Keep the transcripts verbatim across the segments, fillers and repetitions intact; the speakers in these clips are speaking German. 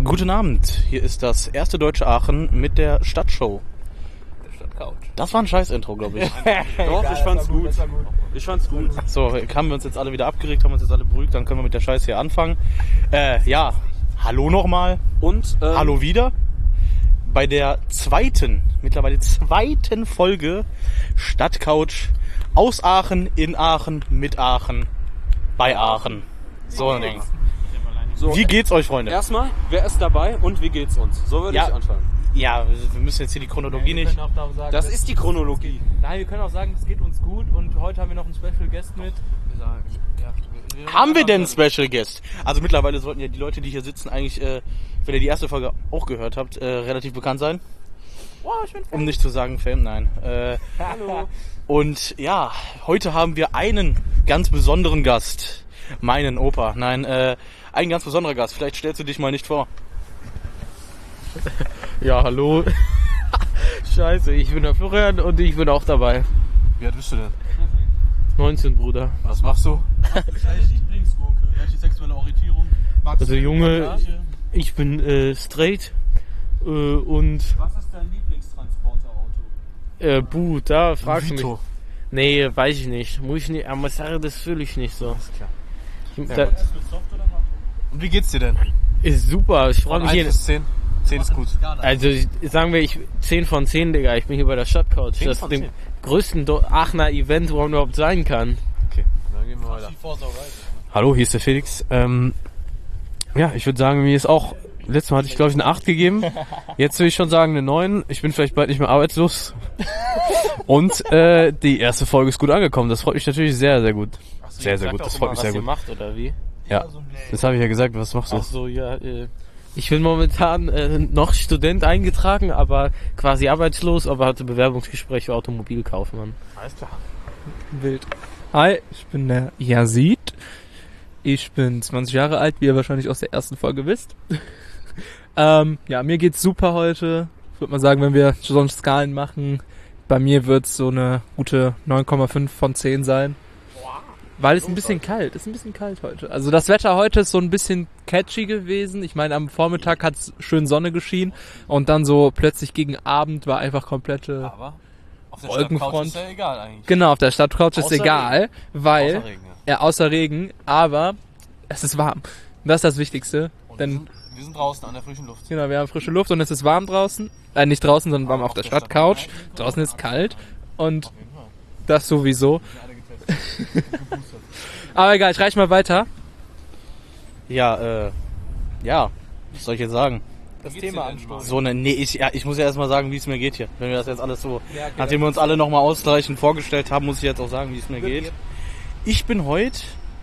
Guten Abend, hier ist das erste Deutsche Aachen mit der Stadtshow. Der Stadtcouch. Das war ein Scheiß-Intro, glaube ich. Doch, ich fand's gut. Ich fand's gut. So, haben wir uns jetzt alle wieder abgeregt, haben uns jetzt alle beruhigt, dann können wir mit der Scheiße hier anfangen. Äh, ja, hallo nochmal. Und, ähm, hallo wieder. Bei der zweiten, mittlerweile zweiten Folge Stadtcouch aus Aachen, in Aachen, mit Aachen, bei Aachen. So ein Ding. So, wie geht's euch, Freunde? Erstmal, wer ist dabei und wie geht's uns? So würde Ja. ich anfangen. Ja, wir müssen jetzt hier die Chronologie Wir nicht... können auch sagen, Das dass- ist die Chronologie. Nein, wir können auch sagen, es geht uns gut und heute haben wir noch einen Special Guest mit. Wir sagen, ja, wir- Haben wir denn einen Special Guest? Also mittlerweile sollten ja die Leute, die hier sitzen, eigentlich, äh, wenn ihr die erste Folge auch gehört habt, äh, relativ bekannt sein. Wow, ich bin Um nicht zu sagen Fame, nein. Äh, Hallo. und ja, heute haben wir einen ganz besonderen Gast. Meinen Opa. Nein, äh, ein ganz besonderer Gast. Vielleicht stellst du dich mal nicht vor. Ja, hallo. Scheiße, ich bin der Florian und ich bin auch dabei. Wie alt bist du denn? neunzehn, Bruder. Was machst du? Welche Lieblingsgurke? Welche sexuelle Orientierung? Magst Also du Junge, Montage? ich bin äh, straight äh, und Was ist dein Lieblingstransporterauto? äh, buh, da fragst du mich. Vito. Nee, weiß ich nicht. Muss ich nicht, aber Sache, das fühle ich nicht so. Alles klar. Ich, Ja, da, gut. Und wie geht's dir denn? ist super, ich freue mich hier. zehn. zehn ist gut. Also ich- sagen wir, ich zehn von zehn, Digga. Ich bin hier bei der Stadtcouch. zehn Das von ist dem zehn. größten Do- Aachener Event, wo man überhaupt sein kann. Okay, dann gehen wir weiter. Hallo, hier ist der Felix. Ähm, ja, ich würde sagen, mir ist auch, letztes Mal hatte ich glaube ich eine acht gegeben. Jetzt würde ich schon sagen eine neun. Ich bin vielleicht bald nicht mehr arbeitslos. Und äh, die erste Folge ist gut angekommen. Das freut mich natürlich sehr, sehr gut. Sehr, sehr gut. Das freut mich sehr was ihr gut. macht, oder wie? Ja, das habe ich ja gesagt. Was machst du? Ach so, ja. Äh, ich bin momentan äh, noch Student eingetragen, aber quasi arbeitslos, aber hatte Bewerbungsgespräch für Automobilkaufmann. Alles klar. Wild. Hi, ich bin der Yazid. Ich bin zwanzig Jahre alt, wie ihr wahrscheinlich aus der ersten Folge wisst. ähm, ja, mir geht's super heute. Ich würde mal sagen, wenn wir sonst Skalen machen, bei mir wird's so eine gute neun Komma fünf von zehn sein. Weil es ein bisschen kalt, ist ein bisschen kalt heute. Also das Wetter heute ist so ein bisschen catchy gewesen. Ich meine, am Vormittag hat's schön Sonne geschienen und dann so plötzlich gegen Abend war einfach komplette... Aber auf der Wolkenfront. Stadtcouch ist ja egal eigentlich. Genau, auf der Stadtcouch ist Außer egal, weil... Außer Regen, ja. Ja, außer Regen, aber es ist warm. Das ist das Wichtigste. Und wir, Denn, sind, wir sind draußen an der frischen Luft. genau, wir haben frische Luft und es ist warm draußen. Äh, nicht draußen, sondern warm auf der Stadtcouch. Draußen ist kalt und das sowieso. Aber egal, ich reich mal weiter. Ja, äh, ja, was soll ich jetzt sagen? Das Thema anstoßen. So eine, nee, ich, ja, ich muss ja erstmal sagen, wie es mir geht hier. Wenn wir das jetzt alles so, nachdem wir uns alle nochmal ausreichend vorgestellt haben, muss ich jetzt auch sagen, wie es mir geht. Ich bin heute,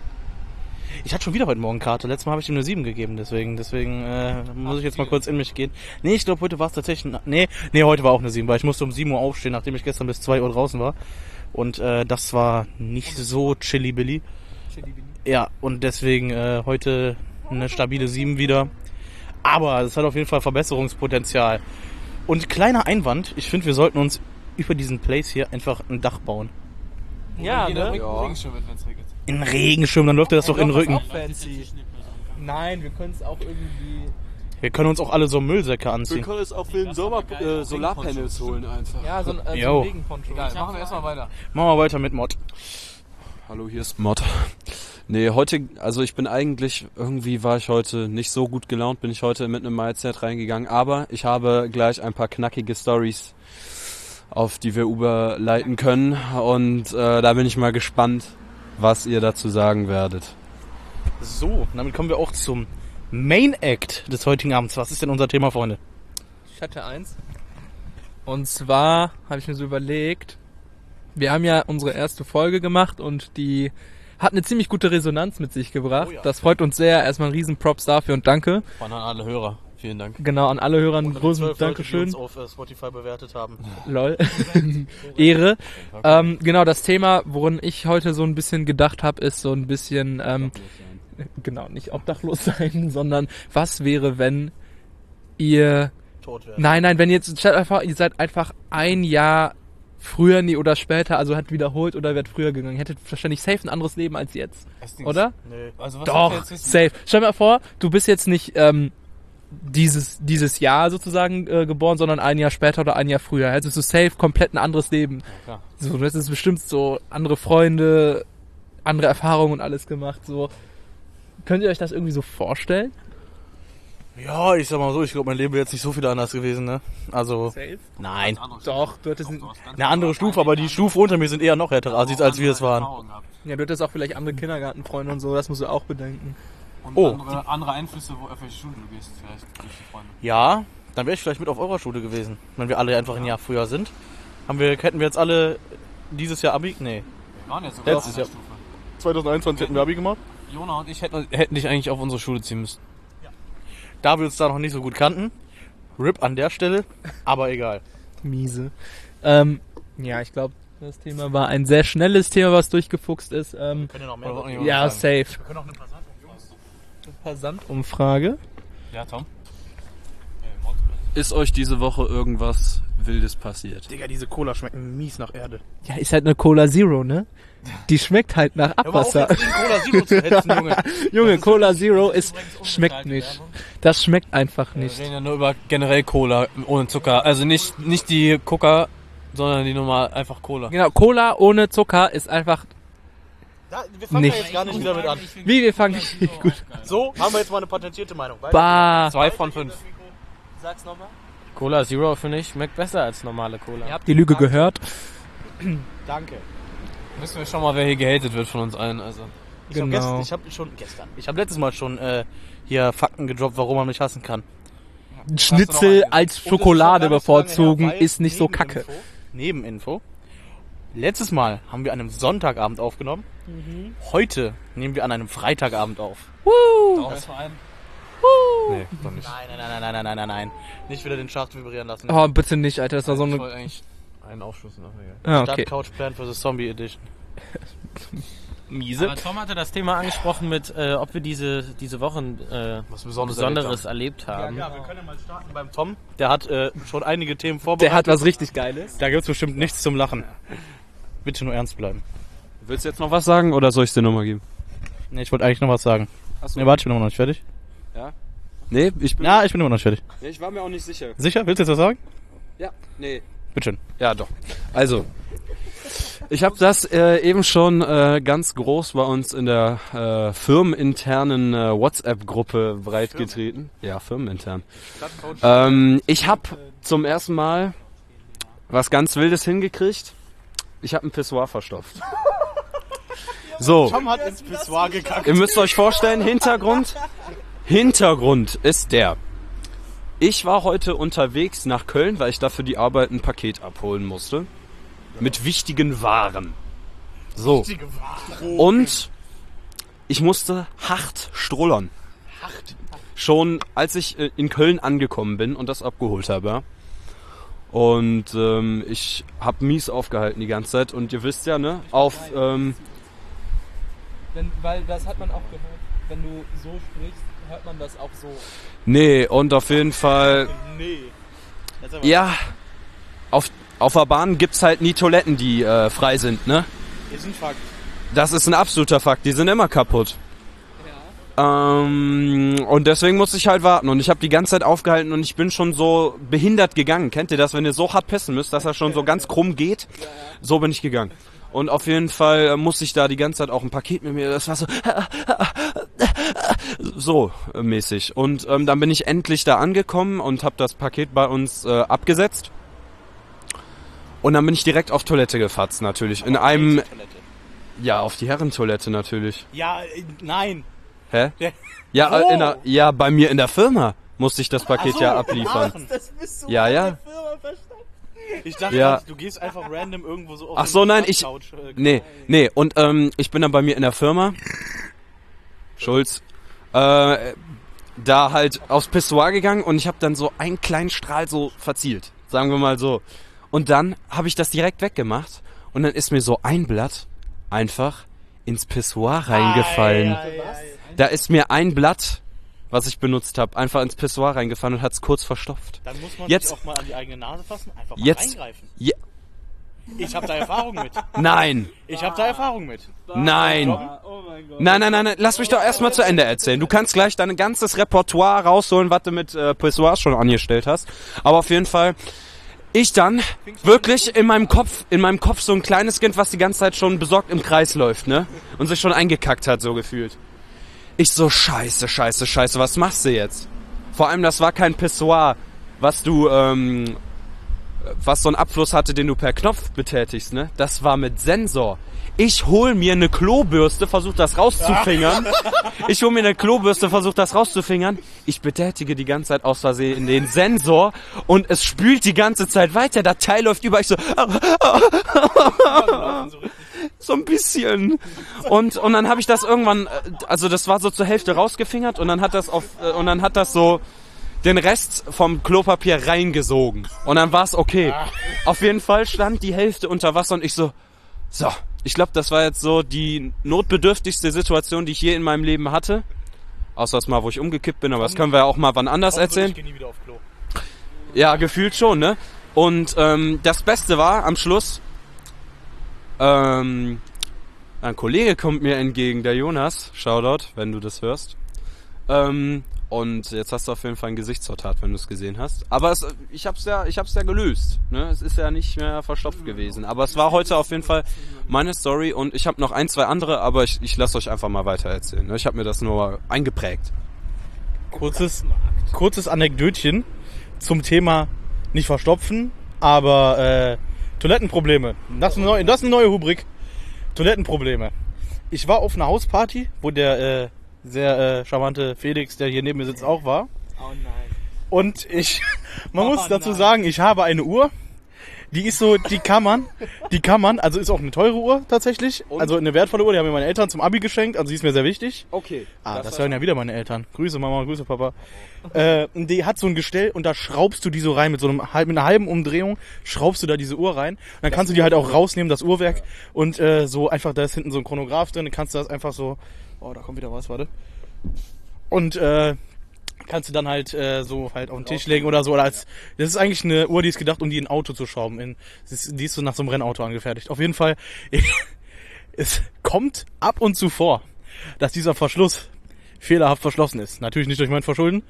ich hatte schon wieder heute Morgen Karte. Letztes Mal habe ich ihm eine sieben gegeben, deswegen, deswegen äh, muss ich jetzt mal kurz in mich gehen. Nee, ich glaube, heute war es tatsächlich, nee, nee, heute war auch eine sieben, weil ich musste um sieben Uhr aufstehen, nachdem ich gestern bis zwei Uhr draußen war. Und äh, das war nicht so chilly-billy. Ja, und deswegen äh, heute eine stabile sieben wieder. Aber es hat auf jeden Fall Verbesserungspotenzial. Und kleiner Einwand, ich finde, wir sollten uns über diesen Place hier einfach ein Dach bauen. Ja, ne? In Regenschirm, dann läuft dir das doch in den Rücken. Fancy. Nein, wir können es auch irgendwie... Wir können uns auch alle so Müllsäcke Wir anziehen. können es auch für den Sommer äh, Solarpanels holen einfach. Ja, so ein, äh, so Jo. ein Regenponcho. Machen wir erstmal weiter. Machen wir weiter mit Mod. Hallo, hier ist Mod. Nee, heute, also ich bin eigentlich, irgendwie war ich heute nicht so gut gelaunt, bin ich heute mit einem Mindset reingegangen, aber ich habe gleich ein paar knackige Stories, auf die wir überleiten können und äh, da bin ich mal gespannt, was ihr dazu sagen werdet. So, damit kommen wir auch zum Main Act des heutigen Abends. Was ist denn unser Thema, Freunde? Ich hatte eins. Und zwar habe ich mir so überlegt, wir haben ja unsere erste Folge gemacht und die hat eine ziemlich gute Resonanz mit sich gebracht. Oh ja. Das freut uns sehr. Erstmal ein riesen Props dafür und danke. An alle Hörer. Vielen Dank. Genau, an alle Hörer ein Und an die großes zwölf Leute, die Dankeschön. uns auf äh, Spotify bewertet haben. Lol. Ehre. Ähm, genau, das Thema, woran ich heute so ein bisschen gedacht habe, ist so ein bisschen, ähm, genau, nicht obdachlos sein, sondern was wäre, wenn ihr, Tot werden. nein, nein, wenn ihr jetzt, stellt einfach, ihr seid einfach ein Jahr früher nie oder später, also hat wiederholt oder wird früher gegangen, hättet wahrscheinlich safe ein anderes Leben als jetzt, oder? Nee. Also was Doch, habt ihr jetzt wissen? safe. Stell dir mal vor, du bist jetzt nicht, ähm, dieses dieses Jahr sozusagen äh, geboren, sondern ein Jahr später oder ein Jahr früher. Also so safe, komplett ein anderes Leben. Ja, so, du hättest bestimmt so andere Freunde, andere Erfahrungen und alles gemacht. So, könnt ihr euch das irgendwie so vorstellen? Ja, ich sag mal so, ich glaube, mein Leben wäre jetzt nicht so viel anders gewesen, ne? Also, Safe? nein. Doch, du hättest, Eine andere Stufe, aber die Stufe unter mir sind eher noch härtere Assis, als wir es waren. ja, du hättest auch vielleicht andere Kindergartenfreunde und so, das musst du auch bedenken. Und Oh. andere, andere Einflüsse, wo auf welche Schule du gehst, vielleicht durch die Freunde. Ja, dann wäre ich vielleicht mit auf eurer Schule gewesen, wenn wir alle einfach ein Jahr früher sind. Haben wir, hätten wir jetzt alle dieses Jahr Abi? Nee. Wir waren jetzt sogar Letztes auf einer Jahr. Stufe. zwanzig einundzwanzig hätten wir Abi gemacht. Jona und ich hätten... Hätten, hätten dich eigentlich auf unsere Schule ziehen müssen. Da wir uns da noch nicht so gut kannten. R I P an der Stelle, aber egal. Miese. Ähm, ja, ich glaube, das Thema war ein sehr schnelles Thema, was durchgefuchst ist. Ähm, Können wir noch Oder- mehr ja, safe. Wir können auch eine Passant. Versandumfrage. Ja, Tom? Ist euch diese Woche irgendwas Wildes passiert? Digga, diese Cola schmecken mies nach Erde. Ja, ist halt eine Cola Zero, ne? Die schmeckt halt nach Hör mal auf, Abwasser. jetzt gegen Cola Zero zu hetzen, Junge. Junge, Cola Zero ist, schmeckt nicht. Das schmeckt einfach Wir nicht. reden ja nur über generell Cola ohne Zucker. Also nicht, nicht die Coca, sondern die normal, einfach Cola. Genau, Cola ohne Zucker ist einfach, Da, wir fangen Nicht. da jetzt gar nicht wieder mit an. wie wir fangen, gut. So, haben wir jetzt mal eine patentierte Meinung. Weiter. Bah. Zwei von fünf. Sag's nochmal. Cola Zero, finde ich, schmeckt besser als normale Cola. Ihr habt die Lüge gehört. Danke. Wissen wir schon mal, wer hier gehatet wird von uns allen. Also. Ich hab Genau. gestern, ich hab schon gestern. Ich habe letztes Mal schon äh, hier Fakten gedroppt, warum man mich hassen kann. Schnitzel als Und das Schokolade ist noch gar nicht so lange bevorzugen her, weil ist nicht so kacke. Nebeninfo. Nebeninfo. Letztes Mal haben wir an einem Sonntagabend aufgenommen. Heute nehmen wir an einem Freitagabend auf. Das war ein. Nee, doch nicht. Nein, nein, nein, nein, nein, nein, nein, nein. Nicht wieder den Schacht vibrieren lassen. Oh, bitte nicht, Alter, das war so Ich eine... wollte eigentlich einen Aufschluss machen. egal. Ah, Stadt okay. Couch Plan für the Zombie Edition. Miese. Aber Tom hatte das Thema angesprochen mit, äh, ob wir diese, diese Wochen äh, Was Besonderes, Besonderes erlebt haben. Ja, wir können ja mal starten beim Tom. Der hat äh, schon einige Themen vorbereitet. Der hat was richtig Geiles. Da gibt's bestimmt nichts zum Lachen. Bitte nur ernst bleiben. Willst du jetzt noch was sagen oder soll ich dir nochmal geben? Nee, ich wollte eigentlich noch was sagen. Achso. Nee, warte, ich bin immer noch nicht fertig. Nee, ich bin. Ja, ich bin immer noch nicht fertig. Nee, ich war mir auch nicht sicher. Sicher? Willst du jetzt was sagen? Ja, nee. Bitteschön. Ja, doch. Also, ich habe das äh, eben schon äh, ganz groß bei uns in der äh, firmeninternen äh, WhatsApp-Gruppe breitgetreten. Ja, firmenintern. Ähm, ich habe zum ersten Mal was ganz Wildes hingekriegt. Ich habe ein Pissoir verstopft. So, Tom hat ins Pissoir gekackt. ihr müsst euch vorstellen, Hintergrund, Hintergrund ist der. Ich war heute unterwegs nach Köln, weil ich da für die Arbeit ein Paket abholen musste. Mit wichtigen Waren. So. Und ich musste hart strollern. Schon als ich äh, in Köln angekommen bin und das abgeholt habe. ja. Und ähm, ich habe mies aufgehalten die ganze Zeit. Und ihr wisst ja, ne, auf... Ähm, Wenn, weil das hat man auch gehört. Wenn du so sprichst, hört man das auch so. nee, und auf jeden Fall... Nee. Ja, auf, auf der Bahn gibt's halt nie Toiletten, die äh, frei sind, ne? Ist ein Fakt. Das ist ein absoluter Fakt, die sind immer kaputt. Ähm, und deswegen musste ich halt warten und ich habe die ganze Zeit aufgehalten und ich bin schon so behindert gegangen. Kennt ihr das, wenn ihr so hart pissen müsst, dass er schon so ganz krumm geht? So bin ich gegangen. Und auf jeden Fall äh, musste ich da die ganze Zeit auch ein Paket mit mir, das war so so äh, mäßig. Und ähm, dann bin ich endlich da angekommen und habe das Paket bei uns äh, abgesetzt. Und dann bin ich direkt auf Toilette gefatzt natürlich. In einem, ja, auf die Herrentoilette natürlich. Ja, äh, nein. Hä? Der- Ja, Wo? äh, in der, ja, bei mir in der Firma musste ich das Paket Ach so, ja abliefern. Aachen. Das bist du Ja, in ja. der Firma verstanden. Ich dachte, Ja. du gehst einfach random irgendwo so auf Ach so so, eine nein, ich, Couch, äh, nee, nee, und ähm, ich bin dann bei mir in der Firma, Schulz, äh, da halt aufs Pissoir gegangen und ich habe dann so einen kleinen Strahl so verzielt, sagen wir mal so. Und dann habe ich das direkt weggemacht und dann ist mir so ein Blatt einfach ins Pissoir reingefallen. Ei, ei, ei. Da ist mir ein Blatt, was ich benutzt habe, einfach ins Pissoir reingefallen und hat's kurz verstopft. Dann muss man Jetzt- sich auch mal an die eigene Nase fassen, einfach mal Jetzt- reingreifen. Ja. Ich habe da Erfahrung mit. Nein, Ich habe da Erfahrung mit. nein. Nein, nein, nein, nein, lass mich doch erstmal zu Ende erzählen. Du kannst gleich dein ganzes Repertoire rausholen, was du mit äh, Pissoirs schon angestellt hast. Aber auf jeden Fall, ich dann wirklich in meinem Kopf, in meinem Kopf so ein kleines Kind, was die ganze Zeit schon besorgt im Kreis läuft, ne? Und sich schon eingekackt hat, so gefühlt. Ich so, scheiße, scheiße, scheiße, was machst du jetzt? Vor allem, das war kein Pissoir, was du, ähm, was so einen Abfluss hatte, den du per Knopf betätigst, ne? Das war mit Sensor. Ich hol mir eine Klobürste, versuch das rauszufingern. Ich hol mir eine Klobürste, versuch das rauszufingern. Ich betätige die ganze Zeit aus Versehen den Sensor und es spült die ganze Zeit weiter. Das Teil läuft über. Ich so, so ein bisschen. Und und dann habe ich das irgendwann, also das war so zur Hälfte rausgefingert und dann hat das auf und dann hat das so den Rest vom Klopapier reingesogen. Und dann war es okay. Auf jeden Fall stand die Hälfte unter Wasser und ich so, so, ich glaube, das war jetzt so die notbedürftigste Situation, die ich je in meinem Leben hatte. Außer das mal, wo ich umgekippt bin, aber das können wir ja auch mal wann anders erzählen. Ich geh nie wieder auf Klo. Ja, gefühlt schon, ne? Und ähm, das Beste war am Schluss, ähm, ein Kollege kommt mir entgegen, der Jonas, Shoutout, wenn du das hörst. Ähm, und jetzt hast du auf jeden Fall ein Gesichtsvertat, wenn du es gesehen hast. Aber es, ich hab's ja, ich hab's ja gelöst. Ne? Es ist ja nicht mehr verstopft gewesen. Aber es war heute auf jeden Fall meine Story und ich habe noch ein, zwei andere, aber ich, ich lasse euch einfach mal weiter erzählen. Ne? Ich habe mir das nur eingeprägt. Kurzes, kurzes Anekdötchen zum Thema nicht verstopfen, aber äh, Toilettenprobleme. Das ist, eine neue, das ist eine neue Rubrik. Toilettenprobleme. Ich war auf einer Hausparty, wo der äh, sehr äh, charmante Felix, der hier neben mir sitzt, auch war. Oh nein. Und ich, man Oh muss dazu nein. sagen, ich habe eine Uhr, die ist so, die kann man, die kann man, also ist auch eine teure Uhr tatsächlich, also eine wertvolle Uhr, die haben mir meine Eltern zum Abi geschenkt, also die ist mir sehr wichtig. Okay. Ah, das, das hören ja wieder meine Eltern. Grüße Mama, Grüße Papa. Äh, die hat so ein Gestell und da schraubst du die so rein mit so einem mit einer halben Umdrehung, schraubst du da diese Uhr rein. Und dann kannst du die halt auch rausnehmen, das Uhrwerk, und äh, so einfach, da ist hinten so ein Chronograph drin, dann kannst du das einfach so, oh, da kommt wieder was, warte. Und äh, kannst du dann halt äh, so halt auf den Tisch legen oder so. Oder als, das ist eigentlich eine Uhr, die ist gedacht, um die in ein Auto zu schrauben. In, ist, die ist so nach so einem Rennauto angefertigt. Auf jeden Fall, es kommt ab und zu vor, dass dieser Verschluss fehlerhaft verschlossen ist. Natürlich nicht durch mein Verschulden.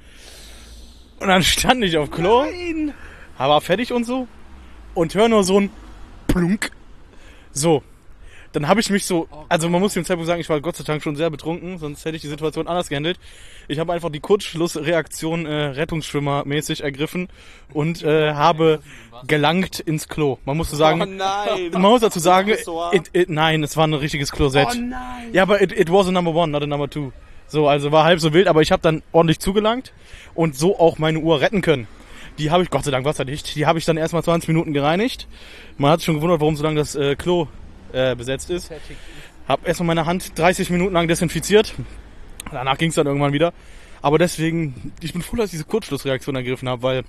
Und dann stand ich auf Klo, Nein. war fertig und so und höre nur so ein Plunk. So. Dann habe ich mich so, also man muss dem Zeitpunkt sagen, ich war Gott sei Dank schon sehr betrunken, sonst hätte ich die Situation anders gehandelt. Ich habe einfach die Kurzschlussreaktion äh, Rettungsschwimmer-mäßig ergriffen und äh, habe gelangt ins Klo. Man muss so sagen, Oh nein. man muss dazu sagen, it, it, nein, es war ein richtiges Klosett. Oh nein. Ja, aber it, it was a number one, not a number two. So, also war halb so wild, aber ich habe dann ordentlich zugelangt und so auch meine Uhr retten können. Die habe ich, Gott sei Dank wasserdicht, die habe ich dann erstmal zwanzig Minuten gereinigt. Man hat sich schon gewundert, warum so lange das äh, Klo äh, besetzt ist. Hab erstmal meine Hand dreißig Minuten lang desinfiziert. Danach ging es dann irgendwann wieder. Aber deswegen, ich bin froh, dass ich diese Kurzschlussreaktion ergriffen habe, weil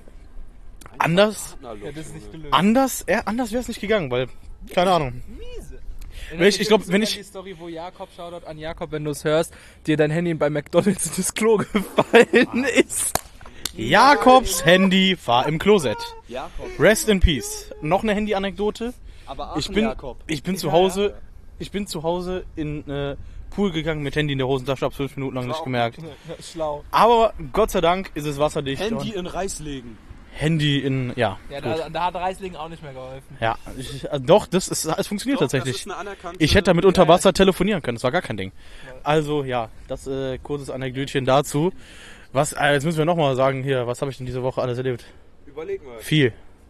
anders, Ja, das ist nicht gelöst. anders, äh, anders wäre es nicht gegangen, weil, keine Ahnung. Miese. Wenn ich- ich glaub, wenn ich- Die Story, wo Jakob, Shoutout an Jakob, wenn du es hörst, dir dein Handy bei McDonalds in das Klo gefallen ist. Jakobs Handy war im Klosett. Jakob. Rest in Peace. Noch eine Handy-Anekdote. Aber Ich bin, Jakob. ich bin zu Hause, ich bin zu Hause in äh, Pool gegangen mit Handy in der Hosentasche, hab's fünf Minuten lang nicht gemerkt. Schlau. Aber Gott sei Dank ist es wasserdicht. Handy und in Reis legen. Handy in, ja. Ja, gut. da, da hat Reislingen auch nicht mehr geholfen. Ja, ich, äh, doch, das ist, es funktioniert Doch, tatsächlich. Das ist eine anerkannte- Ich hätte damit unter Wasser telefonieren können, das war gar kein Ding. Also ja, das äh, kurzes Anekdötchen dazu. Was, äh, jetzt müssen wir nochmal sagen hier, was habe ich denn diese Woche alles erlebt? Überleg mal. Viel.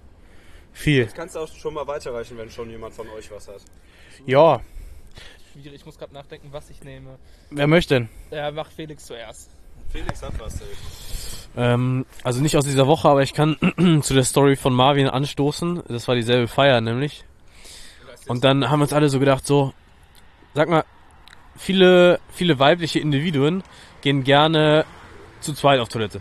Viel. Das kannst du auch schon mal weiterreichen, wenn schon jemand von euch was hat. Ja, Schwierig, ich muss gerade nachdenken, was ich nehme. wer möchte denn? Ja, macht Felix zuerst. Felix hat was. Ey. Ähm, also nicht aus dieser Woche, aber ich kann zu der Story von Marvin anstoßen. Das war dieselbe Feier nämlich. Und dann haben wir uns alle so gedacht, so, sag mal, viele, viele weibliche Individuen gehen gerne zu zweit auf Toilette.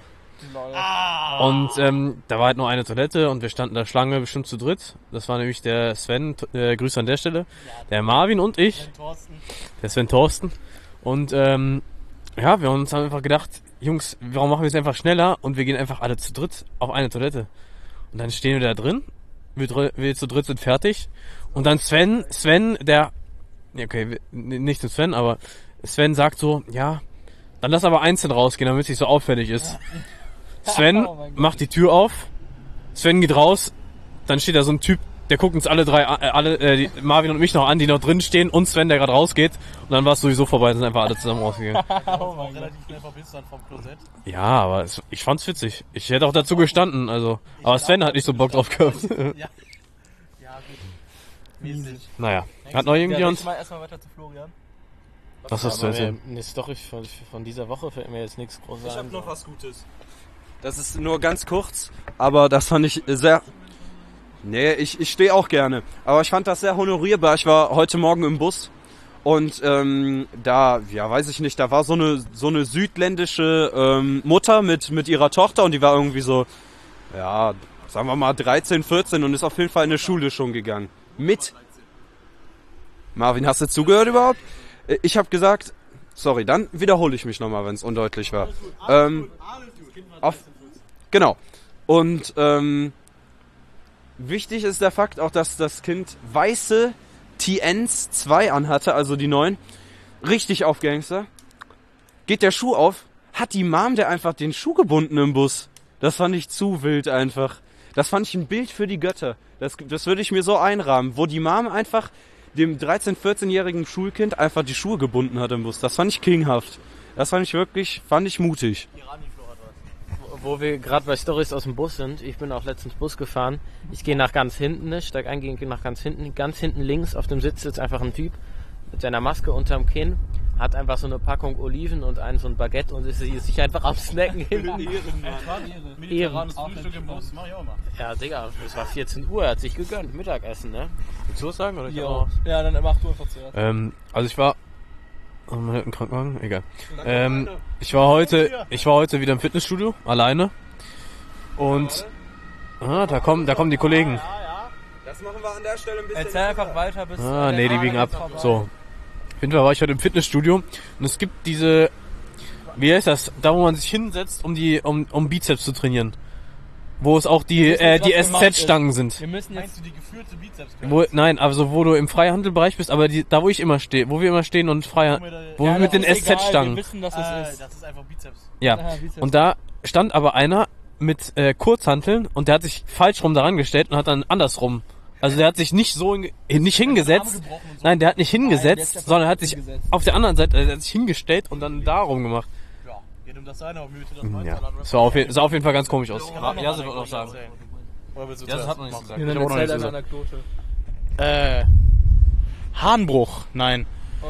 Und ähm, da war halt nur eine Toilette und wir standen da Schlange bestimmt zu dritt. Das war nämlich der Sven, äh, Grüße an der Stelle, der Marvin und ich, der Sven Thorsten. Und ähm, ja, wir haben uns einfach gedacht, Jungs, warum machen wir es einfach schneller und wir gehen einfach alle zu dritt auf eine Toilette. Und dann stehen wir da drin wir, dr- wir zu dritt sind fertig. Und dann Sven, Sven, der, okay, wir- nicht zu Sven, aber Sven sagt so, ja, dann lass aber einzeln rausgehen, damit es nicht so auffällig ist. Sven macht die Tür auf, Sven geht raus, dann steht da so ein Typ, der guckt uns alle drei, äh, alle, äh, die, Marvin und mich noch an, die noch drin stehen, und Sven, der gerade rausgeht. Und dann war es sowieso vorbei, sind einfach alle zusammen rausgegangen. Oh mein relativ schnell verpisst dann vom Klosett. Ja, aber es, ich fand's witzig. Ich hätte auch dazu gestanden, also. Aber Sven hat nicht so Bock drauf gehabt. Ja. Ja, gut. Mäßig. Naja, hat noch irgendjemand? Mal erstmal weiter zu Florian. Was hast du Aber erzählt? mir- Eine Story von, von dieser Woche fällt mir jetzt nichts groß ein. was Gutes. Das ist nur ganz kurz, aber das fand ich sehr... Nee, ich, ich stehe auch gerne. Aber ich fand das sehr honorierbar. Ich war heute Morgen im Bus und ähm, da, ja weiß ich nicht, da war so eine so eine südländische ähm, Mutter mit mit ihrer Tochter und die war irgendwie so, ja, sagen wir mal dreizehn, vierzehn und ist auf jeden Fall in die Schule schon gegangen. Mit. Marvin, hast du zugehört überhaupt? Äh, Ich habe gesagt, sorry, dann wiederhole ich mich nochmal, wenn es undeutlich war. Ähm, auf, genau. Und ähm, wichtig ist der Fakt auch, dass das Kind weiße T Ns zwei anhatte, also die neuen. Richtig auf Gangster. Geht der Schuh auf, hat die Mom der einfach den Schuh gebunden im Bus. Das fand ich zu wild einfach. Das fand ich ein Bild für die Götter. Das, das würde ich mir so einrahmen, wo die Mom einfach dem dreizehn-, vierzehnjährigen Schulkind einfach die Schuhe gebunden hat im Bus. Das fand ich kinghaft. Das fand ich wirklich, fand ich mutig. Wo wir gerade bei Storys aus dem Bus sind, ich bin auch letztens Bus gefahren. Ich gehe nach ganz hinten, ne, steig ein, gehe nach ganz hinten. Ganz hinten links auf dem Sitz sitzt einfach ein Typ mit seiner Maske unterm Kinn, hat einfach so eine Packung Oliven und ein so ein Baguette und ist sich einfach am Snacken hinten. Mediterranes Frühstück im Bus, mach ich auch mal. Ja, Digga, es war vierzehn Uhr, er hat sich gegönnt, Mittagessen, ne? Willst du was sagen? Oder ich Jo. auch? Ja, dann mach du einfach zuerst. Ähm, also ich war... Oh, man hat einen Krankenwagen? Egal. Ähm, ich war heute, ich war heute wieder im Fitnessstudio, alleine. Und... Ah, da kommen, da kommen die Kollegen. Das machen wir an der Stelle ein Erzähl einfach weiter bis... Ah, nee, die biegen ab. So. Auf jeden Fall war ich heute im Fitnessstudio und es gibt diese, wie heißt das, da wo man sich hinsetzt, um die, um, um Bizeps zu trainieren. Wo es auch die, äh, die S Z-Stangen sind. Wir müssen jetzt... Meinst du die geführte Bizeps? Wo, nein, also wo du im Freihandelbereich bist, aber die, da wo ich immer stehe, wo wir immer stehen und frei, wo wir mit den S Z-Stangen. Wir wissen, dass das ist. Das ist einfach Bizeps. Ja. Und da stand aber einer mit äh, Kurzhanteln und der hat sich falsch rum daran gestellt und hat dann andersrum. Also der hat sich nicht so in, nicht hingesetzt. Nein, der hat nicht hingesetzt, sondern hat sich auf der anderen Seite, also der hat sich hingestellt und dann darum gemacht. Ja, jedem das seine, mühte das meins. Ja, sah auf, je- sah auf jeden Fall ganz komisch aus. Ja, sie wird noch sagen. Oder willst du Ja, das zuerst hat man nicht machen? gesagt. Ja, Ich dann hab auch noch erzähl nichts deine gesagt. Anekdote. Äh, Harnbruch, nein.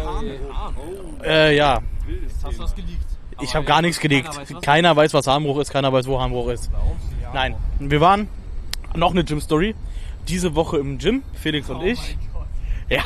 Äh, ja. Hast du das geleakt? Ich habe gar nichts geleakt. Keiner weiß, was Harnbruch ist, keiner weiß, wo Harnbruch ist. Nein, wir waren, noch eine Gym-Story, diese Woche im Gym, Felix und ich. Ja.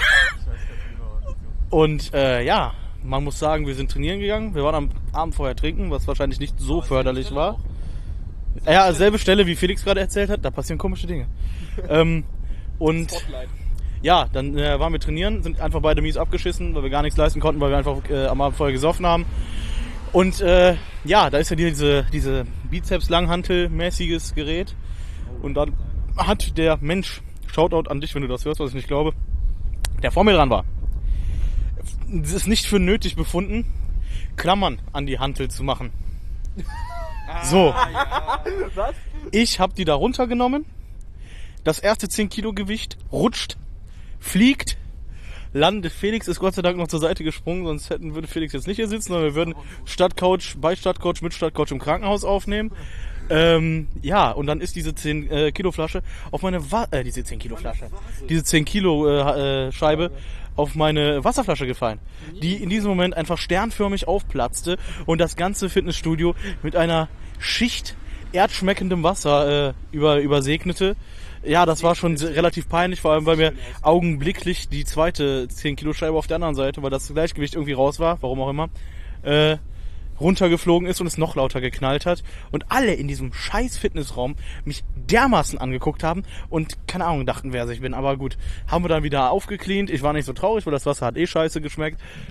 Und äh, ja, man muss sagen, wir sind trainieren gegangen. Wir waren am Abend vorher trinken, was wahrscheinlich nicht so förderlich war. Ja, selbe Stelle, wie Felix gerade erzählt hat, da passieren komische Dinge. ähm, und ja, dann äh, waren wir trainieren, sind einfach beide mies abgeschissen, weil wir gar nichts leisten konnten, weil wir einfach äh, am Abend vorher gesoffen haben. Und äh, ja, da ist ja diese, diese Bizeps-Langhantel-mäßiges Gerät. Und dann hat der Mensch, Shoutout an dich, wenn du das hörst, was ich nicht glaube, der vor mir dran war, es ist nicht für nötig befunden, Klammern an die Hantel zu machen. So. Ich habe die da runtergenommen. Das erste zehn Kilo Gewicht rutscht, fliegt, landet. Felix ist Gott sei Dank noch zur Seite gesprungen, sonst hätten, würde Felix jetzt nicht hier sitzen, sondern wir würden Stadtcouch bei Stadtcouch mit Stadtcouch im Krankenhaus aufnehmen. Ähm, ja, und dann ist diese zehn Kilo Flasche auf meine Wa- äh, diese zehn Kilo Flasche, diese zehn Kilo äh, äh, Scheibe auf meine Wasserflasche gefallen, die in diesem Moment einfach sternförmig aufplatzte und das ganze Fitnessstudio mit einer Schicht erdschmeckendem Wasser äh, über, übersegnete. Ja, das war schon sehr, relativ peinlich, vor allem weil mir augenblicklich die zweite zehn Kilo Scheibe auf der anderen Seite, weil das Gleichgewicht irgendwie raus war, warum auch immer, äh, runtergeflogen ist und es noch lauter geknallt hat und alle in diesem scheiß Fitnessraum mich dermaßen angeguckt haben und keine Ahnung dachten, wer ich bin, aber gut, haben wir dann wieder aufgecleant. Ich war nicht so traurig, weil das Wasser hat eh scheiße geschmeckt.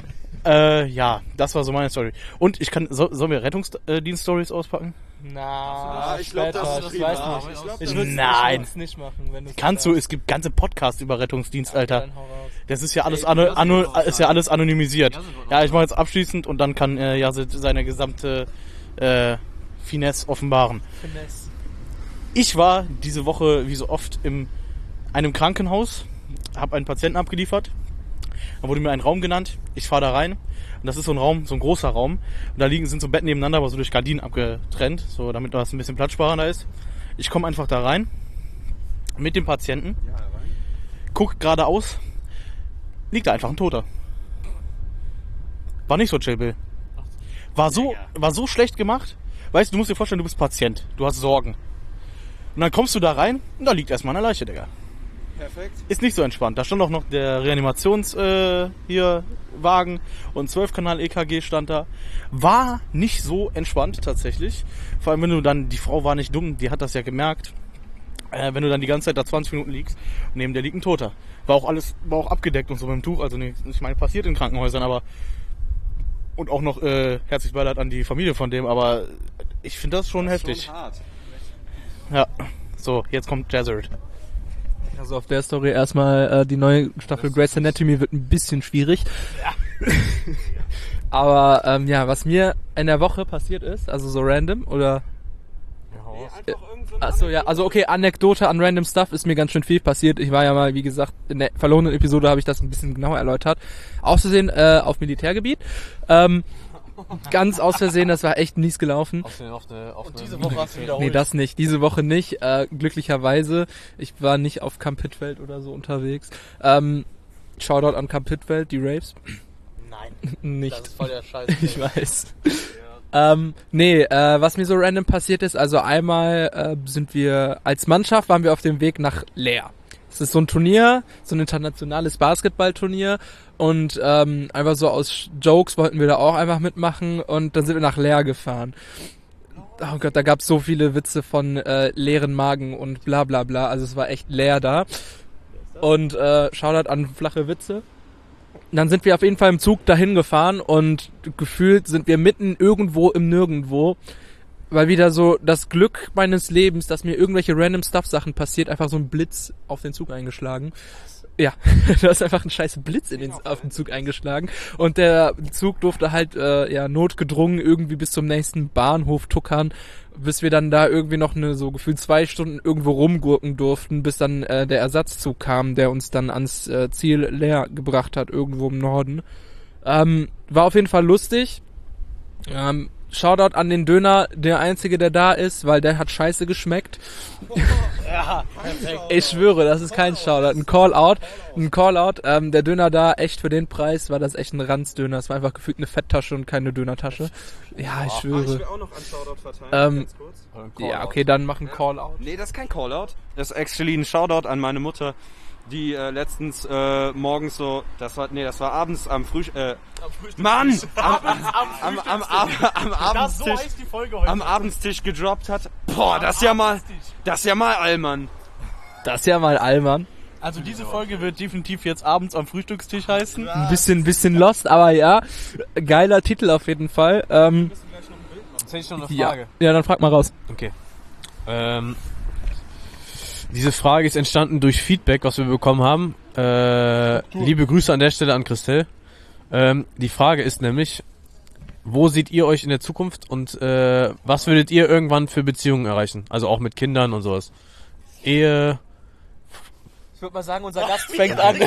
Äh, ja, das war so meine Story. Und ich kann, so, sollen wir Rettungsdienst-Stories auspacken? Na, ich glaub, später, das ist ich weiß prima, nicht. aber ich glaub, Ich das würd's- Nein. Ich würd's nicht machen, wenn du Kannst du, es gibt ganze Podcasts über Rettungsdienst, Alter. Dann hau raus. Das ist ja alles, Ey, ano, Yasin ano, wird auch ist ja alles anonymisiert. Yasin wird auch Ja, ich mache jetzt abschließend und dann kann äh, Yasin seine gesamte äh, Finesse offenbaren. Finesse. Ich war diese Woche, wie so oft, in einem Krankenhaus, habe einen Patienten abgeliefert. Da wurde mir ein Raum genannt. Ich fahre da rein. Und das ist so ein Raum, so ein großer Raum. Und da liegen, sind so Betten nebeneinander, aber so durch Gardinen abgetrennt, so damit das ein bisschen platzsparender ist. Ich komme einfach da rein mit dem Patienten, guck geradeaus, liegt da einfach ein Toter. War nicht so chill, Bill. War so, war so schlecht gemacht. Weißt du, du musst dir vorstellen, du bist Patient, du hast Sorgen. Und dann kommst du da rein und da liegt erstmal eine Leiche, Digga. Perfekt. Ist nicht so entspannt. Da stand auch noch der Reanimations äh, hier Wagen und zwölf Kanal E K G stand da. War nicht so entspannt tatsächlich. Vor allem wenn du dann, die Frau war nicht dumm, die hat das ja gemerkt. Äh, wenn du dann die ganze Zeit da zwanzig Minuten liegst, neben der liegt ein Toter. War auch alles, war auch abgedeckt und so mit dem Tuch. Also nicht, ich meine, passiert in Krankenhäusern, aber und auch noch äh, herzlich Beileid an die Familie von dem, aber ich finde das schon Das ist heftig. schon hart. Ja. So, jetzt kommt Jazzard. Also auf der Story erstmal, äh, die neue Staffel Grey's Anatomy wird ein bisschen schwierig. Ja. Aber ähm, ja, was mir in der Woche passiert ist, also so random oder... Achso, ja, also okay, Anekdote an random Stuff ist mir ganz schön viel passiert. Ich war ja mal, wie gesagt, in der verlorenen Episode habe ich das ein bisschen genauer erläutert. Aus Versehen äh, auf Militärgebiet. Ähm, ganz aus Versehen, das war echt mies gelaufen. Auf eine, auf eine, auf Und eine diese Woche hast du wiederholt. Nee, das nicht. Diese Woche nicht. Äh, glücklicherweise. Ich war nicht auf Camp Hittfeld oder so unterwegs. Ähm, Shoutout an Camp Hittfeld, die Raves. Nein, Nicht. das ist voll der Scheiß. Ich weiß. Ähm, nee, äh, was mir so random passiert ist, also einmal äh, sind wir, als Mannschaft waren wir auf dem Weg nach Leer. Es ist so ein Turnier, so ein internationales Basketballturnier und ähm, einfach so aus Jokes wollten wir da auch einfach mitmachen und dann sind wir nach Leer gefahren. Oh Gott, da gab's so viele Witze von äh, leeren Magen und bla bla bla, also es war echt leer da. Und äh, Shoutout an flache Witze. Dann sind wir auf jeden Fall im Zug dahin gefahren und gefühlt sind wir mitten irgendwo im Nirgendwo, weil wieder so das Glück meines Lebens, dass mir irgendwelche random Stuff-Sachen passiert, einfach so ein Blitz auf den Zug eingeschlagen. Ja, da ist einfach ein scheiß Blitz in den, auf den Zug eingeschlagen und der Zug durfte halt äh, ja notgedrungen irgendwie bis zum nächsten Bahnhof tuckern, bis wir dann da irgendwie noch eine so gefühlt zwei Stunden irgendwo rumgurken durften, bis dann äh, der Ersatzzug kam, der uns dann ans äh, Ziel leer gebracht hat, irgendwo im Norden. Ähm, war auf jeden Fall lustig. Ähm, Shoutout an den Döner, der einzige, der da ist, weil der hat scheiße geschmeckt. Ja, perfekt. Ich schwöre, das ist kein Shoutout, ein Callout. Ein Callout. Ähm, der Döner da, echt für den Preis, war das echt ein Ranzdöner. Es war einfach gefühlt eine Fetttasche und keine Dönertasche. Ja, ich Ich schwöre. will auch noch einen Shoutout verteilen, Ähm, ganz kurz. Ja, okay, dann mach ein Callout. Nee, das ist kein Callout. Das ist actually ein Shoutout an meine Mutter, die äh, letztens äh, morgens so, das war, nee, das war abends am Frühstück, äh, Mann! Am, am, am, am, am, am Abendstisch, die Folge heute. am Abendstisch gedroppt hat. Boah, das ist ja mal, das ist ja mal Allmann. Das ist ja mal Allmann. Also diese Folge wird definitiv jetzt abends am Frühstückstisch heißen. Ein bisschen, bisschen lost, aber ja. Geiler Titel auf jeden Fall. Ähm, Jetzt hätte ich noch eine ja. Frage. ja, dann frag mal raus. Okay. Ähm, diese Frage ist entstanden durch Feedback, was wir bekommen haben. Äh, liebe Grüße an der Stelle an Christelle. Ähm, die Frage ist nämlich, wo seht ihr euch in der Zukunft und äh, was würdet ihr irgendwann für Beziehungen erreichen? Also auch mit Kindern und sowas. Ehe... Ich würde mal sagen, unser Gast fängt an.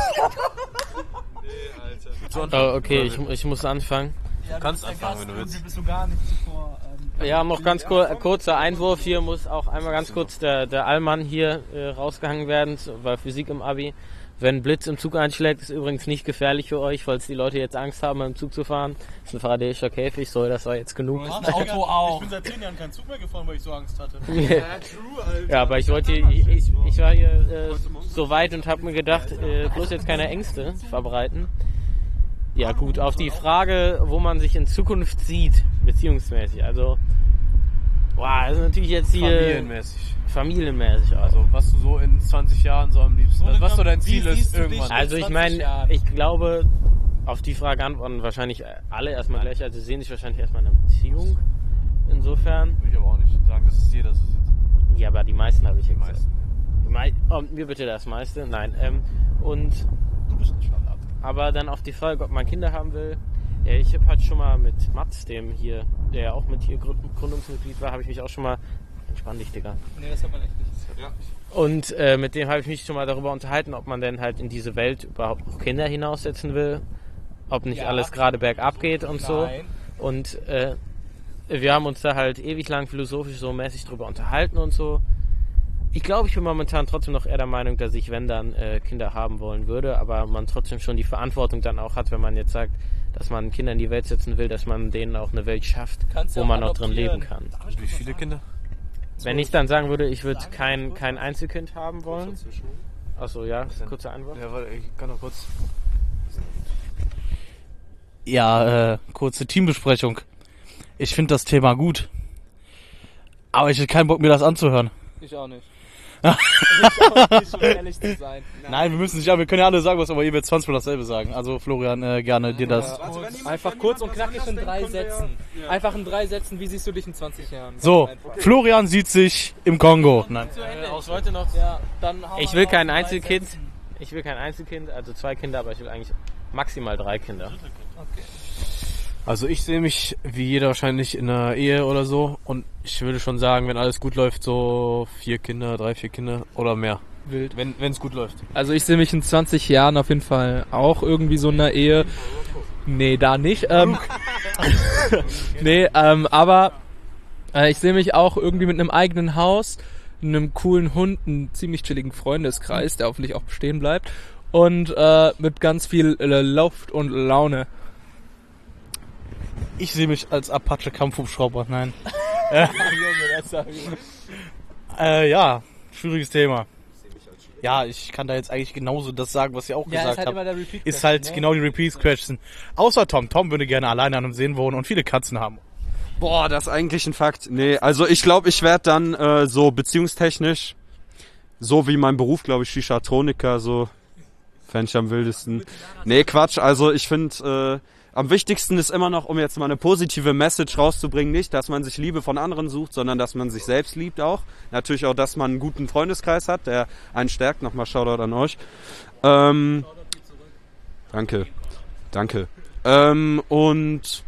Oh, okay, ich, ich muss anfangen. Du kannst anfangen, wenn du willst. bist du gar nicht zuvor. Ja, noch ganz kur kurzer Einwurf. Hier muss auch einmal ganz kurz der, der Allmann hier äh, rausgehangen werden, weil Physik im Abi. Wenn Blitz im Zug einschlägt, ist übrigens nicht gefährlich für euch, falls die Leute jetzt Angst haben, im Zug zu fahren. Das ist ein faradäischer Käfig, so, das war jetzt genug. Das Auto auch. Ich bin seit zehn Jahren kein Zug mehr gefahren, weil ich so Angst hatte. Ja, aber ich wollte, ich, ich, ich war hier äh, so weit und habe mir gedacht, äh, bloß jetzt keine Ängste verbreiten. Ja gut, auf die Frage, wo man sich in Zukunft sieht, beziehungsmäßig, also, boah, das ist natürlich jetzt hier Familienmäßig. familienmäßig, also. Also was du so in zwanzig Jahren so am liebsten, also was so dein Ziel ist irgendwann. Also ich zwanzig meine, Jahren. ich glaube, auf die Frage antworten wahrscheinlich alle erstmal gleich. Also sie sehen sich wahrscheinlich erstmal in einer Beziehung. Insofern. Will ich aber auch nicht sagen, dass es jeder so sieht. Ja, aber die meisten habe ich ja gesagt. Die mei- oh, mir bitte das meiste. Nein. Ähm, und Du bist ein Standard. aber dann auf die Frage, ob man Kinder haben will. Ja, ich habe halt schon mal mit Mats, dem hier, der ja auch mit hier Gründ- Gründungsmitglied war, habe ich mich auch schon mal. Entspann dich, Digga. Nee, das hat man echt nicht. Ja. Und äh, mit dem habe ich mich schon mal darüber unterhalten, ob man denn halt in diese Welt überhaupt auch Kinder hinaussetzen will. Ob nicht Ja. alles gerade bergab geht und so. Nein. Und äh, wir haben uns da halt ewig lang philosophisch so mäßig drüber unterhalten und so. Ich glaube, ich bin momentan trotzdem noch eher der Meinung, dass ich, wenn dann, äh, Kinder haben wollen würde, aber man trotzdem schon die Verantwortung dann auch hat, wenn man jetzt sagt, dass man Kinder in die Welt setzen will, dass man denen auch eine Welt schafft, Kannst du wo auch man auch drin adoptieren. leben kann. Und wie viele Kinder? Wenn ich dann sagen würde, ich würde kein, kein Einzelkind haben wollen. Achso, ja, kurzer Einwurf. Ja, warte, ich kann noch kurz. Ja, äh, kurze Teambesprechung. Ich finde das Thema gut. Aber ich hätte keinen Bock, mir das anzuhören. Ich auch nicht. ich auch nicht, um ehrlich zu sein. Nein, wir müssen nicht, aber wir können ja alle sagen, was, aber ihr werdet zwanzig Mal dasselbe sagen. Also Florian, äh, gerne dir das. Einfach kurz und knackig in drei Sätzen. Einfach in drei Sätzen, wie siehst du dich in zwanzig Jahren? So, Florian sieht sich im Kongo. Nein. Äh, aus heute noch. Ja, dann hau Ich mal will raus kein in drei Einzelkind. Sätzen. Ich will kein Einzelkind, also zwei Kinder, aber ich will eigentlich maximal drei Kinder. Also ich sehe mich wie jeder wahrscheinlich in einer Ehe oder so und ich würde schon sagen, wenn alles gut läuft, so vier Kinder, drei, vier Kinder oder mehr. Wild. Wenn wenn es gut läuft. Also ich sehe mich in zwanzig Jahren auf jeden Fall auch irgendwie so in einer Ehe. Nee, da nicht. Ähm, nee, ähm, aber äh, ich sehe mich auch irgendwie mit einem eigenen Haus, einem coolen Hund, einem ziemlich chilligen Freundeskreis, der hoffentlich auch bestehen bleibt und äh, mit ganz viel äh, Luft und Laune. Ich sehe mich als Apache-Kampfhubschrauber. Nein. äh, ja, schwieriges Thema. Ja, ich kann da jetzt eigentlich genauso das sagen, was ihr auch gesagt habt. Ist halt genau die Repeat-Question. Außer Tom. Tom würde gerne alleine an einem See wohnen und viele Katzen haben. Boah, das ist eigentlich ein Fakt. Nee, also ich glaube, ich werde dann äh, so beziehungstechnisch, so wie mein Beruf, glaube ich, Shisha-Troniker, so fänd ich am wildesten. Nee, Quatsch, also ich finde, äh, am wichtigsten ist immer noch, um jetzt mal eine positive Message rauszubringen, nicht, dass man sich Liebe von anderen sucht, sondern dass man sich selbst liebt auch. Natürlich auch, dass man einen guten Freundeskreis hat, der einen stärkt. Nochmal Shoutout an euch. Ähm, danke, danke. Ähm, und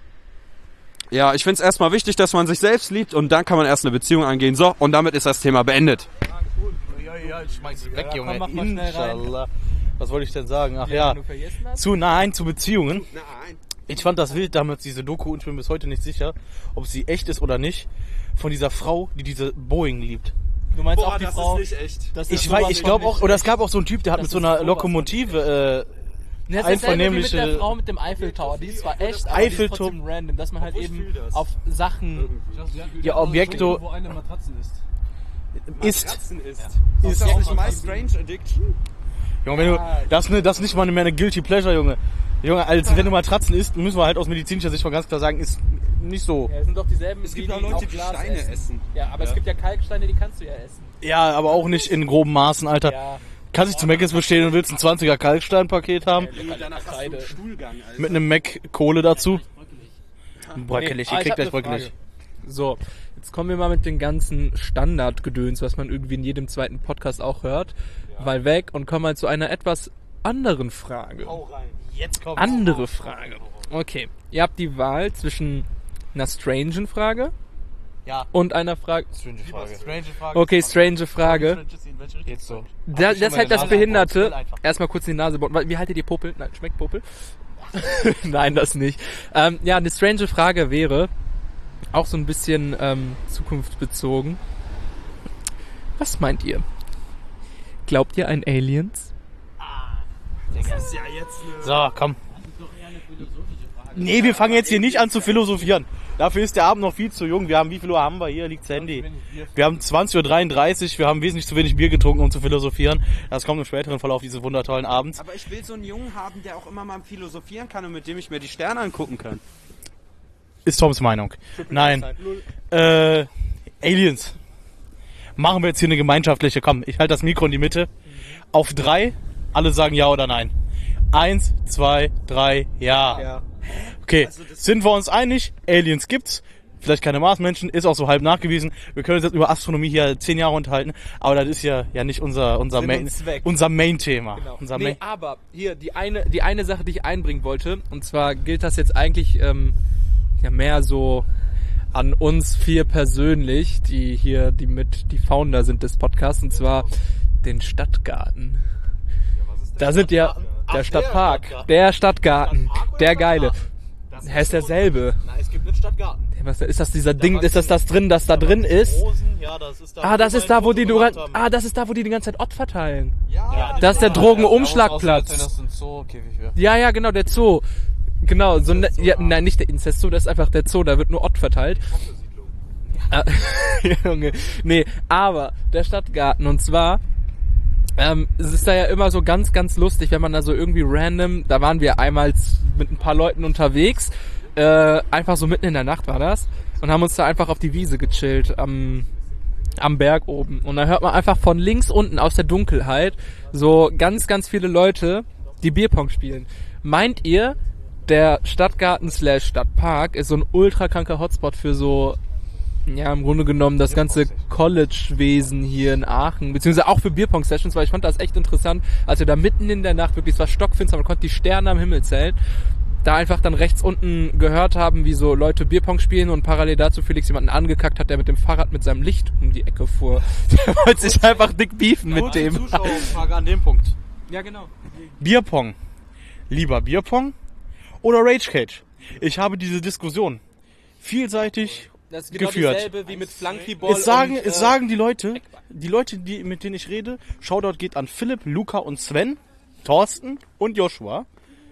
ja, ich finde es erstmal wichtig, dass man sich selbst liebt und dann kann man erst eine Beziehung eingehen. So, und damit ist das Thema beendet. Ja, ja, ich schmeiß dich weg, Ja, Junge. komm, mach mal schnell rein. Inshallah. Was wollte ich denn sagen? Ach ja. Wenn du vergessen hast. Zu, nein, zu Beziehungen. Nein. Ich fand das wild damals, diese Doku, und ich bin bis heute nicht sicher, ob sie echt ist oder nicht, von dieser Frau, die diese Boeing liebt. Du meinst Boah, auch die das Frau. ist nicht echt. Das ist Ich weiß, sowas ich von glaube auch, nicht oder echt. es gab auch so einen Typ, der hat Das mit so ist einer sowas Lokomotive, äh, Das ist einvernehmliche- dasselbe wie mit der Frau mit dem Eiffeltower. Die ist zwar echt, aber Eiffelturm. die ist trotzdem random, dass man halt Obwohl ich eben fühl das. auf Sachen... ja, Objekte Wo eine Matratzen ist. ist. Katzen ist. Ist Ist das nicht My Strange Addiction? Junge, wenn du, das, ne, das ist nicht mal mehr eine Guilty Pleasure, Junge. Junge, als wenn du Matratzen isst, müssen wir halt aus medizinischer Sicht mal ganz klar sagen, ist nicht so. Ja, es sind doch dieselben, Es gibt die, auch Leute, die Glas Steine essen. essen. Ja, aber es gibt ja Kalksteine, die kannst du ja essen. Ja, aber auch nicht in groben Maßen, Alter. Ja, Kannst dich zu Mc's bestellen und willst ein zwanziger Kalksteinpaket haben, Danach hast du einen Stuhlgang, Alter. mit einem Mac Kohle dazu. Bröckelig, Nee, ihr ah, ich kriegt hab gleich eine bröckelig. so, jetzt kommen wir mal mit den ganzen Standardgedöns, was man irgendwie in jedem zweiten Podcast auch hört, mal weg und kommen mal zu einer etwas anderen Frage. Jetzt kommt Andere Frage. Okay, ihr habt die Wahl zwischen einer strangen Frage Ja. und einer Frage... Strange Frage. Strange Frage. Okay, strange Frage. Jetzt so. Da, ich das ist schon halt meine das Nase Behinderte. angebohrt? Einfach. Erstmal kurz die Nase bohren. Wie haltet ihr Popel? Nein, schmeckt Popel? Nein, das nicht. Ähm, ja, eine strange Frage wäre, auch so ein bisschen ähm, zukunftsbezogen. Was meint ihr? Glaubt ihr an Aliens? So, komm. Nee, wir fangen jetzt hier nicht an zu philosophieren. Dafür ist der Abend noch viel zu jung. Wir haben, wie viel Uhr haben wir? Hier liegt das Handy. Wir haben zwanzig Uhr dreiunddreißig. Wir haben wesentlich zu wenig Bier getrunken, um zu philosophieren. Das kommt im späteren Verlauf dieses wundertollen Abends. Aber ich will so einen Jungen haben, der auch immer mal philosophieren kann und mit dem ich mir die Sterne angucken kann. Ist Toms Meinung. Nein. Äh, Aliens. Machen wir jetzt hier eine gemeinschaftliche. Komm, ich halte das Mikro in die Mitte. Auf drei, alle sagen ja oder nein. Eins, zwei, drei, ja. Ja. Okay, sind wir uns einig? Aliens gibt's. Vielleicht keine Marsmenschen, ist auch so halb nachgewiesen. Wir können uns jetzt über Astronomie hier zehn Jahre unterhalten, aber das ist ja, ja nicht unser, unser Sinn Main, und Zweck. unser Main-Thema. Genau. Unser Nee, Main aber hier die eine, die eine Sache, die ich einbringen wollte, und zwar gilt das jetzt eigentlich ähm, ja mehr so an uns vier persönlich, die hier die mit die Founder sind des Podcasts, und zwar den Stadtgarten. Da sind ja Ach, der der Stadtpark, Stadtgarten. der Stadtgarten, Stadtpark oder der geile. Stadtgarten? Das Er ist derselbe. Nein, es gibt einen Stadtgarten. Was ist das dieser Ding? Ist das das drin, das da drin ist? Rosen, ja, das ist da, Ah, das wir ist da, wo ein die Foto Duran gemacht haben. Ah, das ist da, wo die die ganze Zeit Ott verteilen. Ja, Das ist der Drogenumschlagplatz. Das ein Zoo-Käfig wäre. Ja, ja, genau, der Zoo. Genau, so ne, ja, nein, nicht der Inzest-Zoo, das ist einfach der Zoo, da wird nur Ott verteilt. Ah, Junge. Nee, aber der Stadtgarten, und zwar ähm, es ist da ja immer so ganz, ganz lustig, wenn man da so irgendwie random, da waren wir einmal mit ein paar Leuten unterwegs, äh, einfach so mitten in der Nacht war das, und haben uns da einfach auf die Wiese gechillt am, am Berg oben. Und da hört man einfach von links unten aus der Dunkelheit so ganz, ganz viele Leute, die Bierpong spielen. Meint ihr, der Stadtgarten slash Stadtpark ist so ein ultra kranker Hotspot für so, ja, im Grunde genommen das ganze College-Wesen hier in Aachen, beziehungsweise auch für Bierpong-Sessions, weil ich fand das echt interessant, als wir da mitten in der Nacht, wirklich, es war stockfinster, man konnte die Sterne am Himmel zählen, da einfach dann rechts unten gehört haben, wie so Leute Bierpong spielen, und parallel dazu Felix jemanden angekackt hat, der mit dem Fahrrad mit seinem Licht um die Ecke fuhr. Der wollte sich einfach dick beefen mit Kurze dem. Zuschauerfrage an dem Punkt. Ja, genau. Bierpong. Lieber Bierpong oder Rage Cage? Ich habe diese Diskussion vielseitig Das ist genau geführt. dasselbe wie mit Flunkyball. Es sagen, und, es äh, sagen die Leute, die Leute, die, mit denen ich rede, Shoutout geht an Philipp, Luca und Sven, Thorsten und Joshua.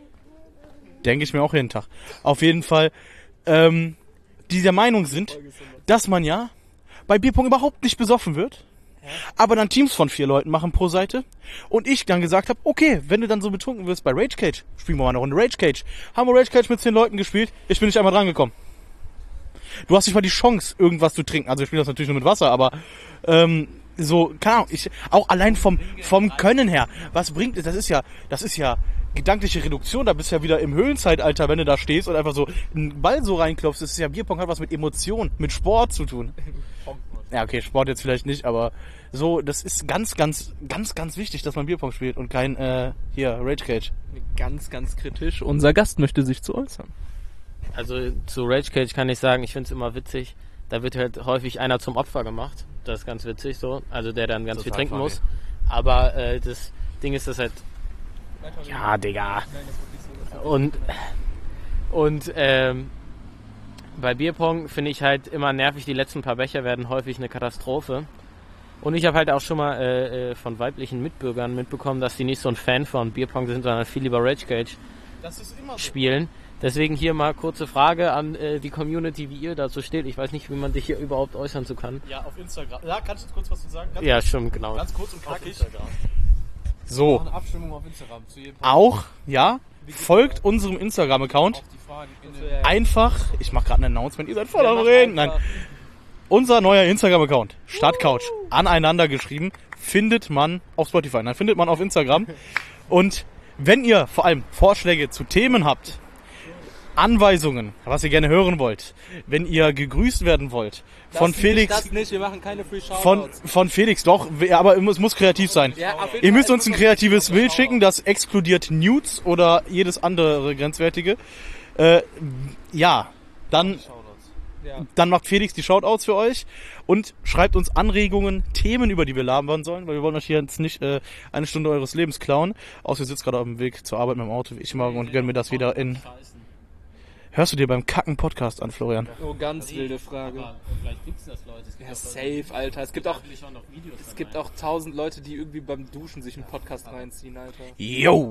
Denke ich mir auch jeden Tag. Auf jeden Fall, ähm, die der Meinung sind, dass man ja bei Bierpong überhaupt nicht besoffen wird, aber dann Teams von vier Leuten machen pro Seite, und ich dann gesagt habe, okay, wenn du dann so betrunken wirst bei Rage Cage, spielen wir mal eine Runde Rage Cage. Haben wir Rage Cage mit zehn Leuten gespielt, ich bin nicht einmal drangekommen. Du hast nicht mal die Chance, irgendwas zu trinken. Also ich spiele das natürlich nur mit Wasser, aber ähm, so, keine Ahnung, ich, auch allein vom vom Können her, was bringt es? Das ist ja, das ist ja gedankliche Reduktion, da bist du ja wieder im Höhlenzeitalter, wenn du da stehst und einfach so einen Ball so reinklopfst. Das ist ja, Bierpong hat was mit Emotion, mit Sport zu tun. Ja, okay, Sport jetzt vielleicht nicht, aber so, das ist ganz, ganz, ganz, ganz wichtig, dass man Bierpong spielt und kein, äh, hier, Rage Cage. Ganz, ganz kritisch. Unser Gast möchte sich zu äußern. Also zu Rage Cage kann ich sagen, ich finde es immer witzig, da wird halt häufig einer zum Opfer gemacht. Das ist ganz witzig so, also der dann ganz Total viel trinken funny. muss. Aber äh, das Ding ist, das halt... Ja, Digga. Und, und ähm, bei Bierpong finde ich halt immer nervig, die letzten paar Becher werden häufig eine Katastrophe. Und ich habe halt auch schon mal äh, von weiblichen Mitbürgern mitbekommen, dass die nicht so ein Fan von Bierpong sind, sondern viel lieber Rage Cage Das ist immer so. spielen. Deswegen hier mal kurze Frage an äh, die Community, wie ihr dazu steht. Ich weiß nicht, wie man sich hier überhaupt äußern zu kann. Ja, auf Instagram. Ja, kannst du kurz was zu sagen? Ganz, Ja, stimmt, genau. ganz kurz und knackig. Instagram. So, Eine Abstimmung auf Instagram zu jedem auch, ja, folgt unserem Instagram-Account. auf die Fragen in den Einfach, ich mache gerade ein Announcement, ihr seid voll am Reden. Nein, unser neuer Instagram-Account, Stadtcouch, aneinander geschrieben, findet man auf Spotify, dann findet man auf Instagram. Und wenn ihr vor allem Vorschläge zu Themen habt, Anweisungen, was ihr gerne hören wollt, wenn ihr gegrüßt werden wollt, von Felix, Das nicht, wir machen keine Free von, Shoutouts. von Felix, doch, aber es muss kreativ sein. Ja, auf jeden Ihr Fall müsst uns ein kreatives Bild schicken, das exkludiert Nudes oder jedes andere grenzwertige. Äh, ja, dann, Ja. dann macht Felix die Shoutouts für euch und schreibt uns Anregungen, Themen, über die wir labern sollen, weil wir wollen euch hier jetzt nicht äh, eine Stunde eures Lebens klauen. Außer ihr sitzt gerade auf dem Weg zur Arbeit mit dem Auto, wie ich morgen, und gönn mir das wieder in... Hörst du dir beim Kacken Podcast an, Florian? Oh, ganz wilde Frage. Vielleicht gibt's das, Leute. Es gibt Ja, safe, Alter. Es gibt auch, auch noch Videos. es gibt auch tausend Leute, die irgendwie beim Duschen sich einen Podcast reinziehen, Alter. Yo!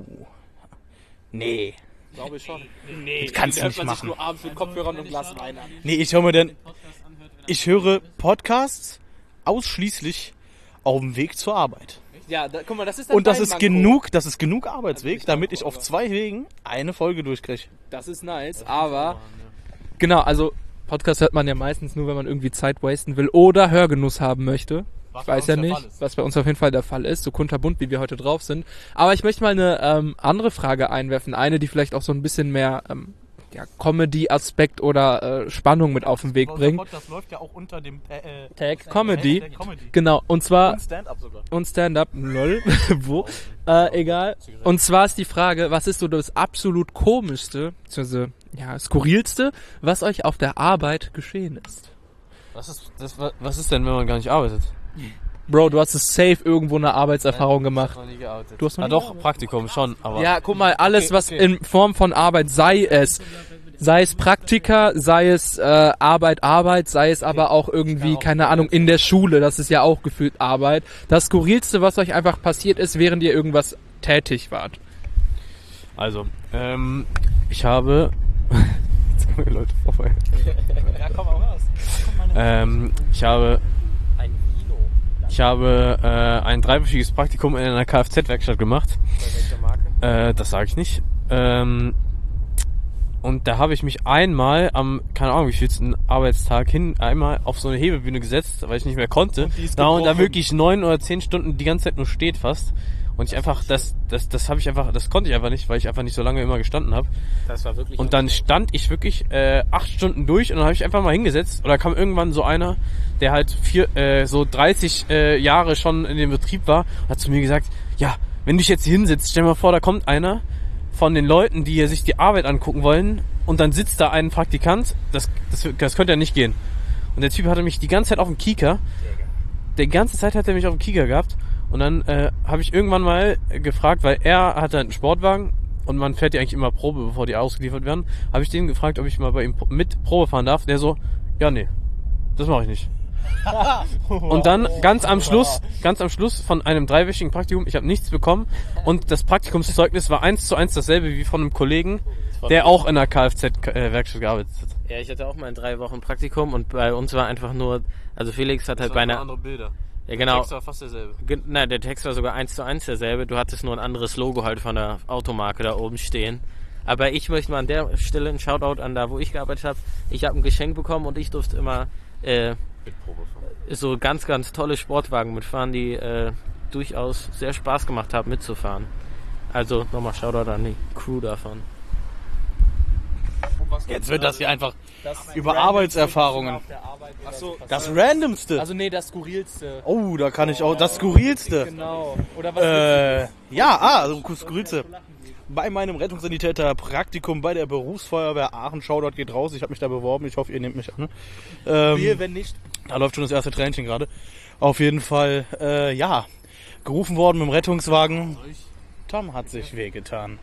Nee. Glaube ich schon. Das kannst du nicht man sich machen. nur abends mit Kopfhörern und Glas Wein an. Nee, ich höre mir denn... Ich höre Podcasts ausschließlich auf dem Weg zur Arbeit. Ja, da, guck mal, das ist dann Und das dein ist Manko. genug, das ist genug Arbeitsweg, damit ich auf zwei Wegen eine Folge durchkriege. Das ist nice, aber... Genau, also Podcast hört man ja meistens nur, wenn man irgendwie Zeit wasten will oder Hörgenuss haben möchte. Ich weiß ja nicht, was bei uns auf jeden Fall der Fall ist, so kunterbunt, wie wir heute drauf sind. Aber ich möchte mal eine ähm, andere Frage einwerfen. Eine, die vielleicht auch so ein bisschen mehr ähm, ja, Comedy-Aspekt oder äh, Spannung mit auf den Weg bringt. Das läuft ja auch unter dem äh, Tag Comedy. Tag Comedy. Genau, und zwar... Und Stand-Up sogar. Und Stand-Up, lol, wo? Äh, egal. Und zwar ist die Frage, was ist so das absolut komischste, beziehungsweise, ja, skurrilste, was euch auf der Arbeit geschehen ist? Was ist, das, was ist denn, wenn man gar nicht arbeitet? Bro, du hast es safe irgendwo eine Arbeitserfahrung gemacht. Ich hab noch nie gearbeitet. Du hast noch ah, nie doch, gearbeitet? Praktikum schon, aber... Ja, guck mal, alles, Okay, was okay. in Form von Arbeit, sei es, sei es Praktika, sei es äh, Arbeit, Arbeit, sei es aber auch irgendwie, keine Ahnung, in der Schule, das ist ja auch gefühlt Arbeit. Das Skurrilste, was euch einfach passiert ist, während ihr irgendwas tätig wart. Also, ähm, ich habe... Jetzt kommen die Leute vorbei. Ja, komm auch raus. Ähm, ich habe... Ein Vino. Ich habe äh, ein dreiwöchiges Praktikum in einer Kfz-Werkstatt gemacht. Bei welcher Marke? Äh, das sage ich nicht. Ähm, und da habe ich mich einmal am, keine Ahnung, wie vielsten Arbeitstag hin, einmal auf so eine Hebebühne gesetzt, weil ich nicht mehr konnte. Und die ist da und da gebrochen. wirklich neun oder zehn Stunden die ganze Zeit nur steht fast. Und ich einfach, das, das, das habe ich einfach, das konnte ich einfach nicht, weil ich einfach nicht so lange immer gestanden habe. Das war wirklich... Und dann stand ich wirklich äh, acht Stunden durch und dann habe ich einfach mal hingesetzt. Und da kam irgendwann so einer, der halt vier, äh, so dreißig äh, Jahre schon in dem Betrieb war, und hat zu mir gesagt, ja, wenn du dich jetzt hier hinsetzt, stell dir mal vor, da kommt einer von den Leuten, die hier sich die Arbeit angucken wollen, und dann sitzt da ein Praktikant, das, das, das könnte ja nicht gehen. Und der Typ hatte mich die ganze Zeit auf dem Kieker, die ganze Zeit hat er mich auf dem Kieker gehabt. Und dann äh, habe ich irgendwann mal gefragt, weil er hatte einen Sportwagen und man fährt ja eigentlich immer Probe, bevor die ausgeliefert werden, habe ich den gefragt, ob ich mal bei ihm mit Probe fahren darf. Der so, ja, nee, das mache ich nicht. Und dann ganz am Schluss, ganz am Schluss von einem dreiwöchigen Praktikum, ich habe nichts bekommen und das Praktikumszeugnis war eins zu eins dasselbe wie von einem Kollegen, der auch in einer Kfz-Werkstatt gearbeitet hat. Ja, ich hatte auch mal in drei Wochen Praktikum und bei uns war einfach nur, also Felix hat halt bei einer... andere Bilder. Ja, genau. Der Text war fast derselbe. Ge- Nein, der Text war sogar eins zu eins derselbe. Du hattest nur ein anderes Logo halt von der Automarke da oben stehen. Aber ich möchte mal an der Stelle einen Shoutout an da, wo ich gearbeitet habe. Ich habe ein Geschenk bekommen und ich durfte immer äh, so ganz, ganz tolle Sportwagen mitfahren, die äh, durchaus sehr Spaß gemacht haben mitzufahren. Also nochmal Shoutout an die Crew davon. Jetzt wird das hier einfach über Arbeitserfahrungen. Achso, Das Randomste. also nee, das Skurrilste. Oh, da kann ich auch das Skurrilste. Genau. Oder was Äh, ja, ah, also Skurrilste. Bei meinem Rettungssanitäter-Praktikum bei der Berufsfeuerwehr Aachen, Shoutout geht raus. Ich habe mich da beworben. Ich hoffe, ihr nehmt mich an. Ähm, wir, wenn nicht. Da läuft schon das erste Tränchen gerade. Auf jeden Fall, äh, ja, gerufen worden mit dem Rettungswagen. Tom hat sich wehgetan.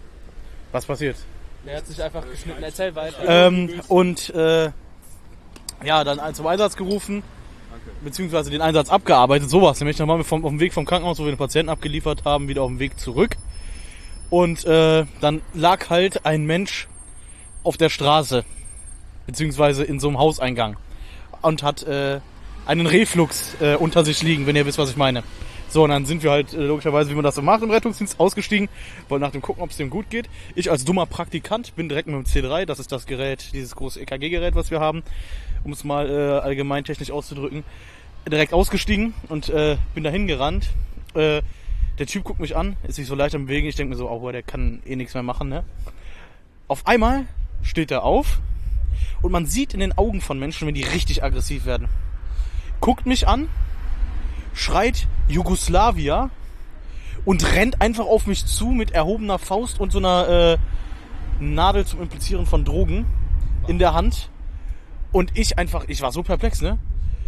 Was passiert? Der hat sich einfach geschnitten. Erzähl weiter. Ähm, und äh, ja, dann zum Einsatz gerufen, beziehungsweise den Einsatz abgearbeitet, sowas. Nämlich nochmal vom, auf dem Weg vom Krankenhaus, wo wir den Patienten abgeliefert haben, wieder auf dem Weg zurück. Und äh, dann lag halt ein Mensch auf der Straße, beziehungsweise in so einem Hauseingang und hat äh, einen Reflux äh, unter sich liegen, wenn ihr wisst, was ich meine. So, und dann sind wir halt äh, logischerweise, wie man das so macht im Rettungsdienst, ausgestiegen, wollten nach dem gucken, ob es dem gut geht. Ich als dummer Praktikant bin direkt mit dem C drei, das ist das Gerät, dieses große E K G-Gerät, was wir haben, um es mal äh, allgemein technisch auszudrücken, direkt ausgestiegen und äh, bin dahin gerannt. Äh, der Typ guckt mich an, ist sich so leicht am Bewegen, ich denke mir so, oh, der kann eh nichts mehr machen, ne? Auf einmal steht er auf und man sieht in den Augen von Menschen, wenn die richtig aggressiv werden. Guckt mich an, schreit Jugoslawia und rennt einfach auf mich zu mit erhobener Faust und so einer äh, Nadel zum Implizieren von Drogen in der Hand. Und ich einfach, ich war so perplex, ne?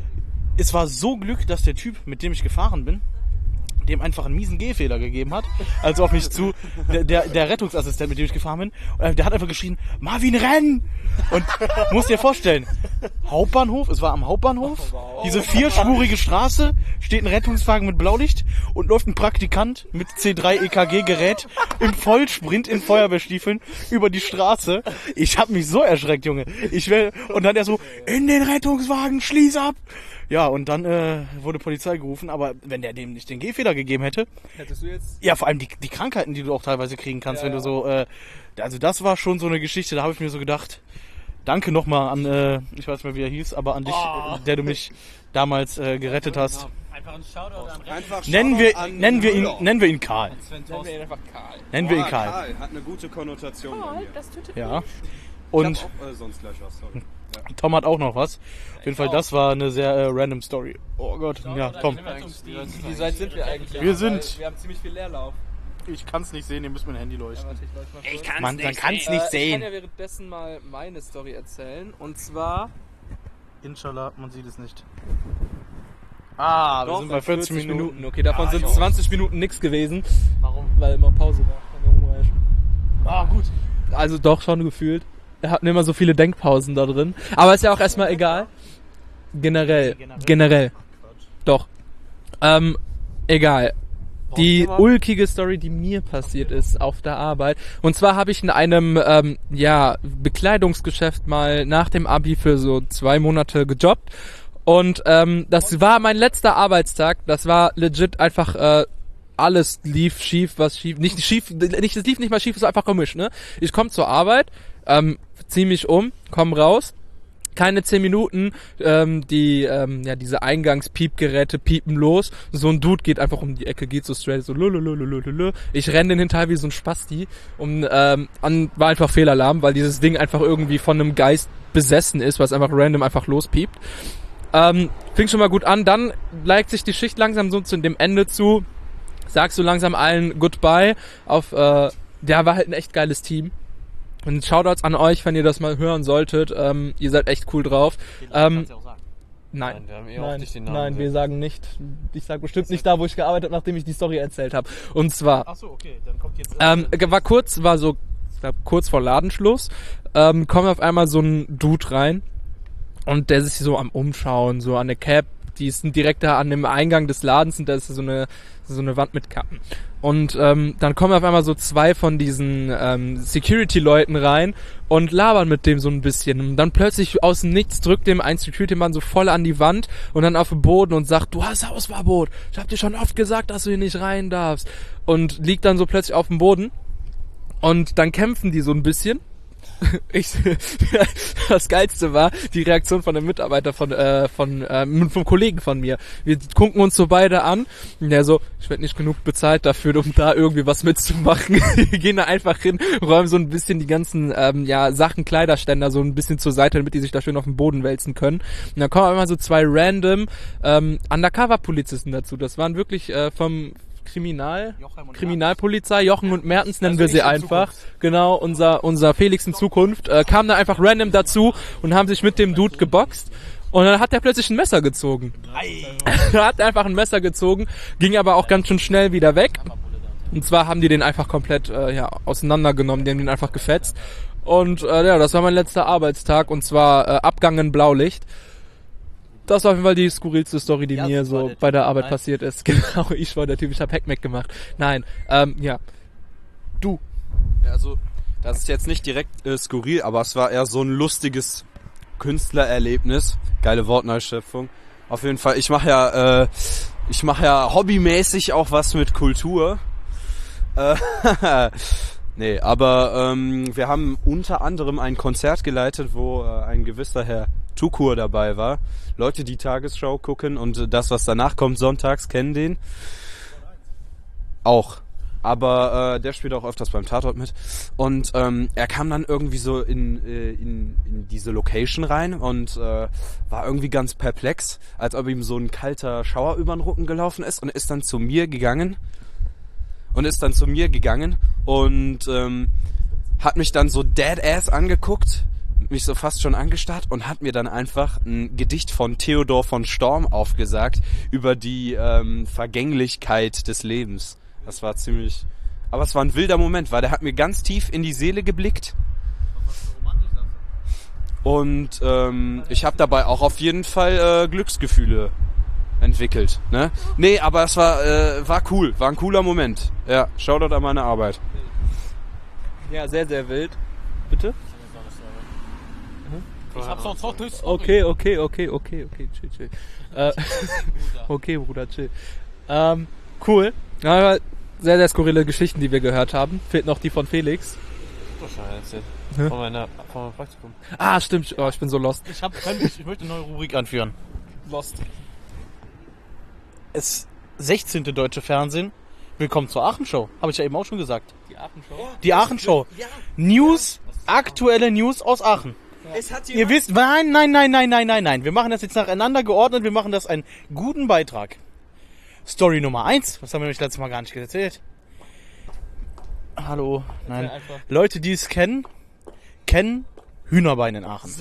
Es war so Glück, dass der Typ, mit dem ich gefahren bin, dem einfach einen miesen Gehfehler gegeben hat, also auf mich zu, der, der, der Rettungsassistent, mit dem ich gefahren bin, und der hat einfach geschrien, Marvin, renn! Und musst dir vorstellen, Hauptbahnhof, es war am Hauptbahnhof, diese vierspurige Straße, steht ein Rettungswagen mit Blaulicht und läuft ein Praktikant mit C drei E K G-Gerät im Vollsprint in Feuerwehrstiefeln über die Straße. Ich hab mich so erschreckt, Junge. Ich will, und dann der so, in den Rettungswagen, schließ ab! Ja, und dann äh, wurde Polizei gerufen, aber wenn der dem nicht den Gehfehler gegeben hätte, Hättest du jetzt... ja, vor allem die, die Krankheiten, die du auch teilweise kriegen kannst, ja, wenn du so, äh, also das war schon so eine Geschichte, da habe ich mir so gedacht, danke nochmal an, äh, ich weiß nicht mehr, wie er hieß, aber an dich, Oh. der du mich damals äh, gerettet hast. Einfach ein Shoutout an Einfach Nennen Shoutout wir, an nennen wir ihn, Müller. nennen wir ihn Karl. Nennen wir ihn einfach Karl. Nennen wir ihn Ah, Karl. Karl hat eine gute Konnotation bei mir. Ja. Und Und ich hab auch äh, sonst gleich was. Sorry. Ja. Tom hat auch noch was. Auf jeden Fall, das war eine sehr äh, random Story. Oh Gott, ja, Tom. Wie weit sind wir eigentlich? Wir sind- Wir haben ziemlich viel Leerlauf. Ich kann es nicht sehen, ihr müsst mein Handy leuchten. Ich kann's Man, man kann es Äh, nicht Ich sehen. kann ja währenddessen mal meine Story erzählen. Und zwar... Inshallah, man sieht es nicht. Ah, wir Doch, sind bei vierzig Minuten. Okay, davon Ah, sind jo. zwanzig Minuten nichts gewesen, Warum? weil immer Pause war. Ah, gut. Also doch schon gefühlt. Wir hatten immer so viele Denkpausen da drin. Aber ist ja auch erstmal egal. Generell. Generell. Doch. Ähm, egal. Die ulkige Story, die mir passiert ist auf der Arbeit. Und zwar habe ich in einem ähm, ja, Bekleidungsgeschäft mal nach dem Abi für so zwei Monate gejobbt. Und ähm, das war mein letzter Arbeitstag. Das war legit einfach... Äh, alles lief schief, was schief, nicht schief, nicht, es lief nicht mal schief, es war einfach komisch, ne? Ich komme zur Arbeit, ähm, zieh mich um, komm raus, keine zehn Minuten, ähm, die, ähm, ja, diese Eingangspiepgeräte piepen los, so ein Dude geht einfach um die Ecke, geht so straight, so lulululululul. Ich renne den hinterher wie so ein Spasti und, ähm, an, war einfach Fehlalarm, weil dieses Ding einfach irgendwie von einem Geist besessen ist, was einfach random einfach lospiept. Ähm, fing schon mal gut an, dann neigt sich die Schicht langsam so zu dem Ende zu, sagst du langsam allen Goodbye auf, äh, der war halt ein echt geiles Team. Und Shoutouts an euch, wenn ihr das mal hören solltet. Ähm, ihr seid echt cool drauf. Ähm, nein, Nein, wir haben eh nein, auf dich den Namen nein, wir gesagt. sagen nicht. Ich sag bestimmt nicht da, wo ich gearbeitet habe, nachdem ich die Story erzählt habe. Und zwar, Achso, okay, dann kommt jetzt... ähm, war kurz, war so, war kurz vor Ladenschluss, ähm, kommt auf einmal so ein Dude rein und der sich so am Umschauen, so an der Cap, die ist direkt da an dem Eingang des Ladens und da ist so eine so eine Wand mit Kappen. Und ähm, dann kommen auf einmal so zwei von diesen ähm, Security-Leuten rein und labern mit dem so ein bisschen. Und dann plötzlich aus dem Nichts drückt dem ein Security-Mann so voll an die Wand und dann auf den Boden und sagt, du hast Hausverbot. Ich hab dir schon oft gesagt, dass du hier nicht rein darfst. Und liegt dann so plötzlich auf dem Boden. Und dann kämpfen die so ein bisschen. Ich, das Geilste war die Reaktion von einem Mitarbeiter von äh, von ähm, vom Kollegen von mir. Wir gucken uns so beide an und der so, ich werde nicht genug bezahlt dafür, um da irgendwie was mitzumachen. Wir gehen da einfach hin, räumen so ein bisschen die ganzen ähm, ja Sachen, Kleiderständer so ein bisschen zur Seite, damit die sich da schön auf den Boden wälzen können. Und dann kommen immer so zwei random ähm, Undercover-Polizisten dazu. Das waren wirklich äh, vom Kriminal, Kriminalpolizei, Jochen und Mertens nennen wir sie einfach. Genau, unser unser Felix in Zukunft äh, kam da einfach random dazu und haben sich mit dem Dude geboxt. Und dann hat er plötzlich ein Messer gezogen. Er hat einfach ein Messer gezogen, ging aber auch ganz schön schnell wieder weg. Und zwar haben die den einfach komplett äh, ja, auseinandergenommen, die haben den einfach gefetzt. Und äh, ja, das war mein letzter Arbeitstag und zwar äh, Abgang in Blaulicht. Das war auf jeden Fall die skurrilste Story, die Ja, mir das war so der bei der Typ. Arbeit Nein. passiert ist. Genau, ich war der Typ, ich hab Hackmack gemacht. Nein, ähm, ja. Du. Ja, also, das ist jetzt nicht direkt äh, skurril, aber es war eher so ein lustiges Künstlererlebnis. Geile Wortneuschöpfung. Auf jeden Fall, ich mache ja, äh, ich mache ja hobbymäßig auch was mit Kultur. Äh, nee, aber ähm, wir haben unter anderem ein Konzert geleitet, wo äh, ein gewisser Herr Tukur dabei war. Leute, die Tagesschau gucken und äh, das, was danach kommt, sonntags, kennen den. Auch. Aber äh, der spielt auch öfters beim Tatort mit. Und ähm, er kam dann irgendwie so in, äh, in, in diese Location rein und äh, war irgendwie ganz perplex, als ob ihm so ein kalter Schauer über den Rücken gelaufen ist und ist dann zu mir gegangen und ist dann zu mir gegangen und ähm, hat mich dann so dead-ass angeguckt, mich so fast schon angestarrt und hat mir dann einfach ein Gedicht von Theodor von Storm aufgesagt über die ähm, Vergänglichkeit des Lebens. Das war ziemlich... Aber es war ein wilder Moment, weil der hat mir ganz tief in die Seele geblickt. Und ähm, ich habe dabei auch auf jeden Fall äh, Glücksgefühle entwickelt. Ne? Nee, aber es war, äh, war cool. War ein cooler Moment. Ja, Shoutout an meine Arbeit. Ja, sehr, sehr wild. Bitte? Ich hab's auch noch durch. Okay, okay, okay, okay, okay, chill, chill. Äh, okay, Bruder, chill. Ähm, cool. Ja, aber sehr, sehr skurrile Geschichten, die wir gehört haben. Fehlt noch die von Felix. Hä? Von meiner, von meinem Praktikum. Ah, stimmt. Oh, ich bin so lost. Ich, hab, ich, ich möchte eine neue Rubrik anführen. Lost. Es sechzehnte deutsche Fernsehen. Willkommen zur Aachen-Show. Habe ich ja eben auch schon gesagt. Die Aachen-Show? Die Aachen-Show. News, aktuelle News aus Aachen. Es hat Ihr wisst, nein, nein, nein, nein, nein, nein, nein. Wir machen das jetzt nacheinander geordnet. Wir machen das einen guten Beitrag. Story Nummer eins. Was haben wir nämlich letztes Mal gar nicht erzählt? Hallo. Nein. Leute, die es kennen, kennen Hühnerbein in Aachen.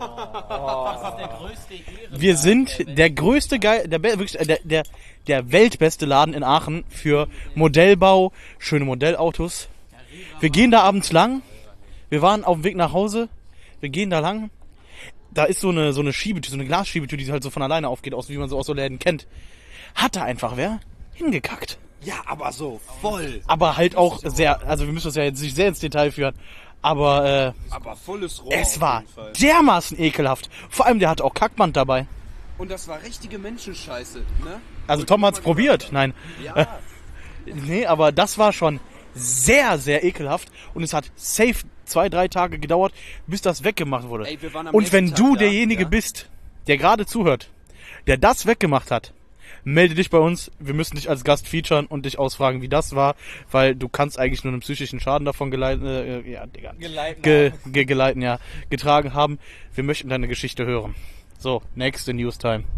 Wir sind der größte, Ge der, wirklich, der, der, der weltbeste Laden in Aachen für Modellbau, schöne Modellautos. Wir gehen da abends lang. Wir waren auf dem Weg nach Hause. Wir gehen da lang. Da ist so eine, so eine Schiebetür, so eine Glasschiebetür, die halt so von alleine aufgeht, aus wie man so aus so Läden kennt. Hat da einfach wer hingekackt. Ja, aber so voll. Aber halt auch sehr, also wir müssen das ja jetzt nicht sehr ins Detail führen. Aber äh, Aber volles Rohr. es auf war jeden Fall. dermaßen ekelhaft. Vor allem, der hatte auch Kackband dabei. Und das war richtige Menschenscheiße, ne? Also Tom hat's probiert. Nein. Ja. Nee, aber das war schon sehr, sehr ekelhaft. Und es hat safe zwei, drei Tage gedauert, bis das weggemacht wurde. Ey, wir waren am Und wenn nächsten du Tag da, derjenige ja. bist, der gerade zuhört, der das weggemacht hat, melde dich bei uns. Wir müssen dich als Gast featuren und dich ausfragen, wie das war, weil du kannst eigentlich nur einen psychischen Schaden davon geleiten, äh, ja, Digga, Geleiten ge, ge, geleiten, ja, getragen haben. Wir möchten deine Geschichte hören. So, next in News Time.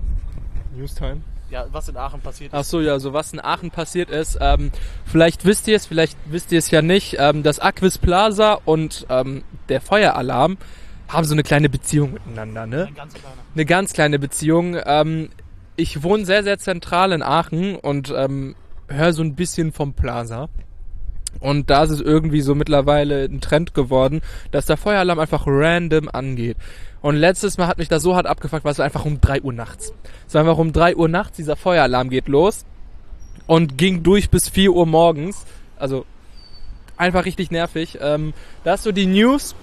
Newstime. Ja, was in Aachen passiert Ach so, ja, so was in Aachen passiert ist. Ähm, vielleicht wisst ihr es, vielleicht wisst ihr es ja nicht. Ähm, das Aquis Plaza und ähm, der Feueralarm haben so eine kleine Beziehung miteinander, ne? Ein ganz kleiner. Eine ganz kleine Beziehung. Ähm, ich wohne sehr, sehr zentral in Aachen und ähm, höre so ein bisschen vom Plaza. Und da ist es irgendwie so mittlerweile ein Trend geworden, dass der Feueralarm einfach random angeht. Und letztes Mal hat mich das so hart abgefuckt, weil es war einfach um drei Uhr nachts. Es war einfach um drei Uhr nachts, dieser Feueralarm geht los und ging durch bis vier Uhr morgens. Also einfach richtig nervig. Ähm, das ist so die News.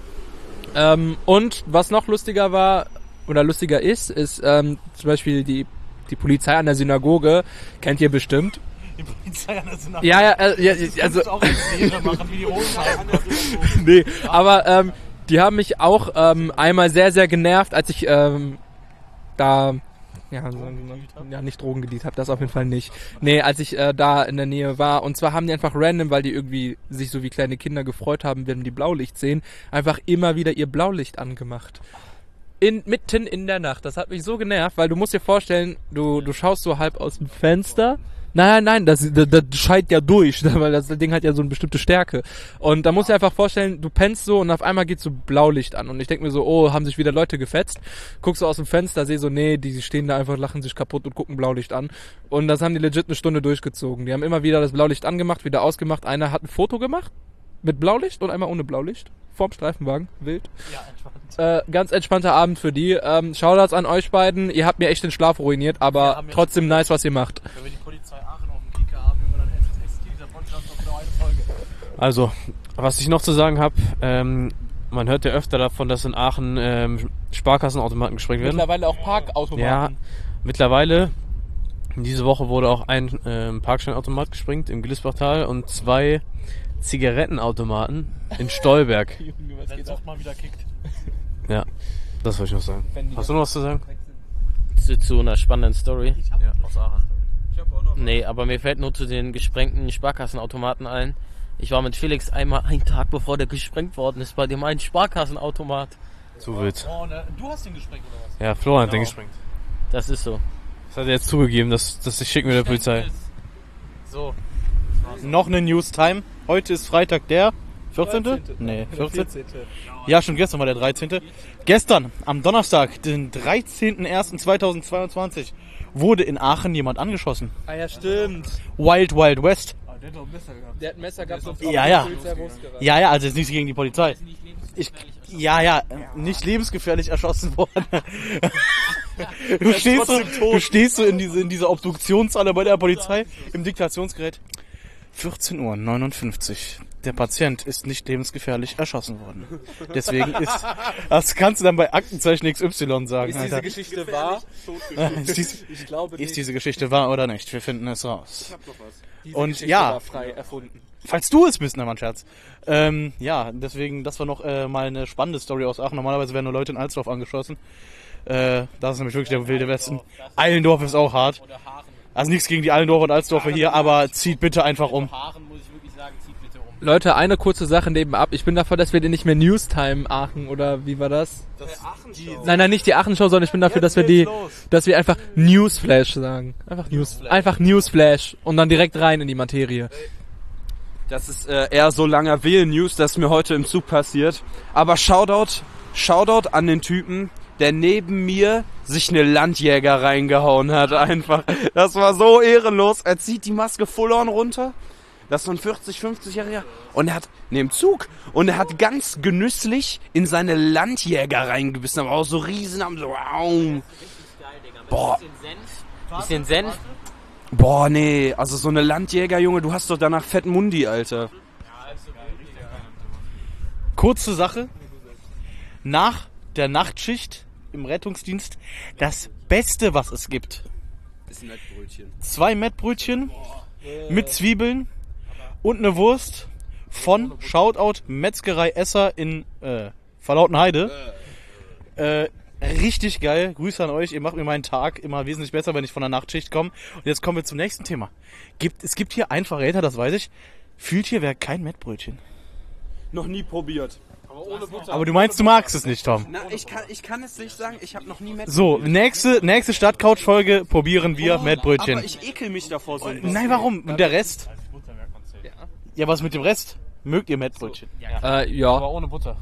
Ähm, und was noch lustiger war, oder lustiger ist, ist ähm, zum Beispiel die, die Polizei an der Synagoge, kennt ihr bestimmt. Die Polizei an der Synagoge. Ja, ja, äh, ja also... auch eine Serie machen, wie die Rosenheim. nee, aber ähm, die haben mich auch ähm, einmal sehr, sehr genervt, als ich ähm, da... Ja, so, ja, nicht Drogen gedealt habe, das auf jeden Fall nicht. Nee, als ich äh, da in der Nähe war. Und zwar haben die einfach random, weil die irgendwie sich so wie kleine Kinder gefreut haben, wenn die Blaulicht sehen, einfach immer wieder ihr Blaulicht angemacht. In, mitten in der Nacht. Das hat mich so genervt, weil du musst dir vorstellen, du, du schaust so halb aus dem Fenster. Nein, nein, nein, das, das, das scheint ja durch, weil das Ding hat ja so eine bestimmte Stärke. Und da musst du dir einfach vorstellen, du pennst so und auf einmal geht so Blaulicht an. Und ich denk mir so, oh, haben sich wieder Leute gefetzt. Guckst du aus dem Fenster, seh so, nee, die stehen da einfach, lachen sich kaputt und gucken Blaulicht an. Und das haben die legit eine Stunde durchgezogen. Die haben immer wieder das Blaulicht angemacht, wieder ausgemacht. Einer hat ein Foto gemacht mit Blaulicht und einmal ohne Blaulicht. Vorm Streifenwagen, wild. Ja, entspannt. Äh, ganz entspannter Abend für die. Ähm, Shoutouts an euch beiden. Ihr habt mir echt den Schlaf ruiniert, aber haben jetzt- trotzdem nice, was ihr macht. Wenn wir die Polizei Aachen auf dem Kika haben, dann existiert dieser Podcast auf nur eine Folge. Also, was ich noch zu sagen habe, ähm, man hört ja öfter davon, dass in Aachen ähm, Sparkassenautomaten gesprengt werden. Mittlerweile auch Parkautomaten. Ja, mittlerweile. Diese Woche wurde auch ein ähm, Parkstellenautomat gesprengt im Glisbachtal und zwei Zigarettenautomaten in Stolberg. Wenn es auch mal wieder kickt. Ja, das wollte ich noch sagen. Hast du noch was zu sagen? Zu, zu einer spannenden Story. Ja, aus Aachen. Nee, aber mir fällt nur zu den gesprengten Sparkassenautomaten ein. Ich war mit Felix einmal einen Tag bevor der gesprengt worden ist, bei dem ein Sparkassenautomat. Zu wild. Oh, ne, du hast den gesprengt, oder was? Ja, Florian hat den Genau. gesprengt. Das ist so. Das hat er jetzt zugegeben, dass, dass ich schicken mit der Polizei. So. Noch eine News-Time. Heute ist Freitag der vierzehnte? Nee, vierzehnte. Ja, schon gestern war der dreizehnte. Gestern, am Donnerstag, den dreizehnten ersten zweitausendzweiundzwanzig, wurde in Aachen jemand angeschossen. Ah ja, stimmt. Wild Wild West. Der hat ein Messer gehabt und Ja, ja. Polizei losgerannt. Ja, ja, also jetzt nichts gegen die Polizei. Ich, ja, ja, nicht lebensgefährlich erschossen worden. Du stehst, so, du stehst so in, diese, in dieser Obduktionshalle bei der Polizei im Diktationsgerät. vierzehn Uhr neunundfünfzig. Der Patient ist nicht lebensgefährlich erschossen worden. Deswegen ist, das kannst du dann bei Aktenzeichen X Y sagen, Ist Alter. diese Geschichte wahr? Ist, dies, Ich glaube ist diese Geschichte wahr oder nicht? Wir finden es raus. Diese und Geschichte ja. war frei erfunden. Falls du es bist, na mein Scherz. Ähm, ja, deswegen, das war noch äh, mal eine spannende Story aus Aachen. Normalerweise werden nur Leute in Alsdorf angeschossen. Äh, das ist nämlich wirklich der wilde Westen. Eilendorf ist auch hart. Also nichts gegen die Eilendorfer und Alsdorfer hier, aber zieht bitte einfach um. Aachen muss ich wirklich sagen, zieht bitte um. Leute, eine kurze Sache nebenab. Ich bin dafür, dass wir den nicht mehr Newstime Aachen oder wie war das? Nein, nein, nicht die Aachen-Show, sondern ich bin dafür, dass wir die, dass wir einfach Newsflash sagen. Einfach News, einfach Newsflash und dann direkt rein in die Materie. Das ist äh, eher so langer Wählen-News, das ist mir heute im Zug passiert. Aber Shoutout, Shoutout an den Typen, der neben mir sich eine Landjäger reingehauen hat einfach. Das war so ehrenlos. Er zieht die Maske full on runter. Das ist so ein vierzig, fünfzigjähriger. Und er hat, ne, im Zug. Und er hat ganz genüsslich in seine Landjäger reingebissen. Aber auch so riesen haben so, wow. Boah. Bisschen Senf. Boah, nee. Also so eine Landjäger, Junge, du hast doch danach fetten Mundi, Alter. Kurze Sache. Nach der Nachtschicht im Rettungsdienst das Beste, was es gibt. Ist ein Mettbrötchen. Zwei Mettbrötchen mit Zwiebeln und eine Wurst von Shoutout Metzgerei Esser in äh, Verlautenheide. Äh, richtig geil. Grüße an euch. Ihr macht mir meinen Tag immer wesentlich besser, wenn ich von der Nachtschicht komme. Und jetzt kommen wir zum nächsten Thema. Gibt, es gibt hier einen Verräter, das weiß ich. Fühlt hier wer kein Mettbrötchen? Noch nie probiert. Aber du meinst, du magst es nicht, Tom. Na, ich kann, ich kann es nicht sagen, ich habe noch nie Mettbrötchen. So, nächste, nächste Stadtcouch-Folge probieren wir Mettbrötchen. Aber ich ekel mich davor so ein bisschen. Nein, warum? Und der Rest? Ja, was mit dem Rest? Mögt ihr Mettbrötchen? Äh, ja. Aber ohne Butter.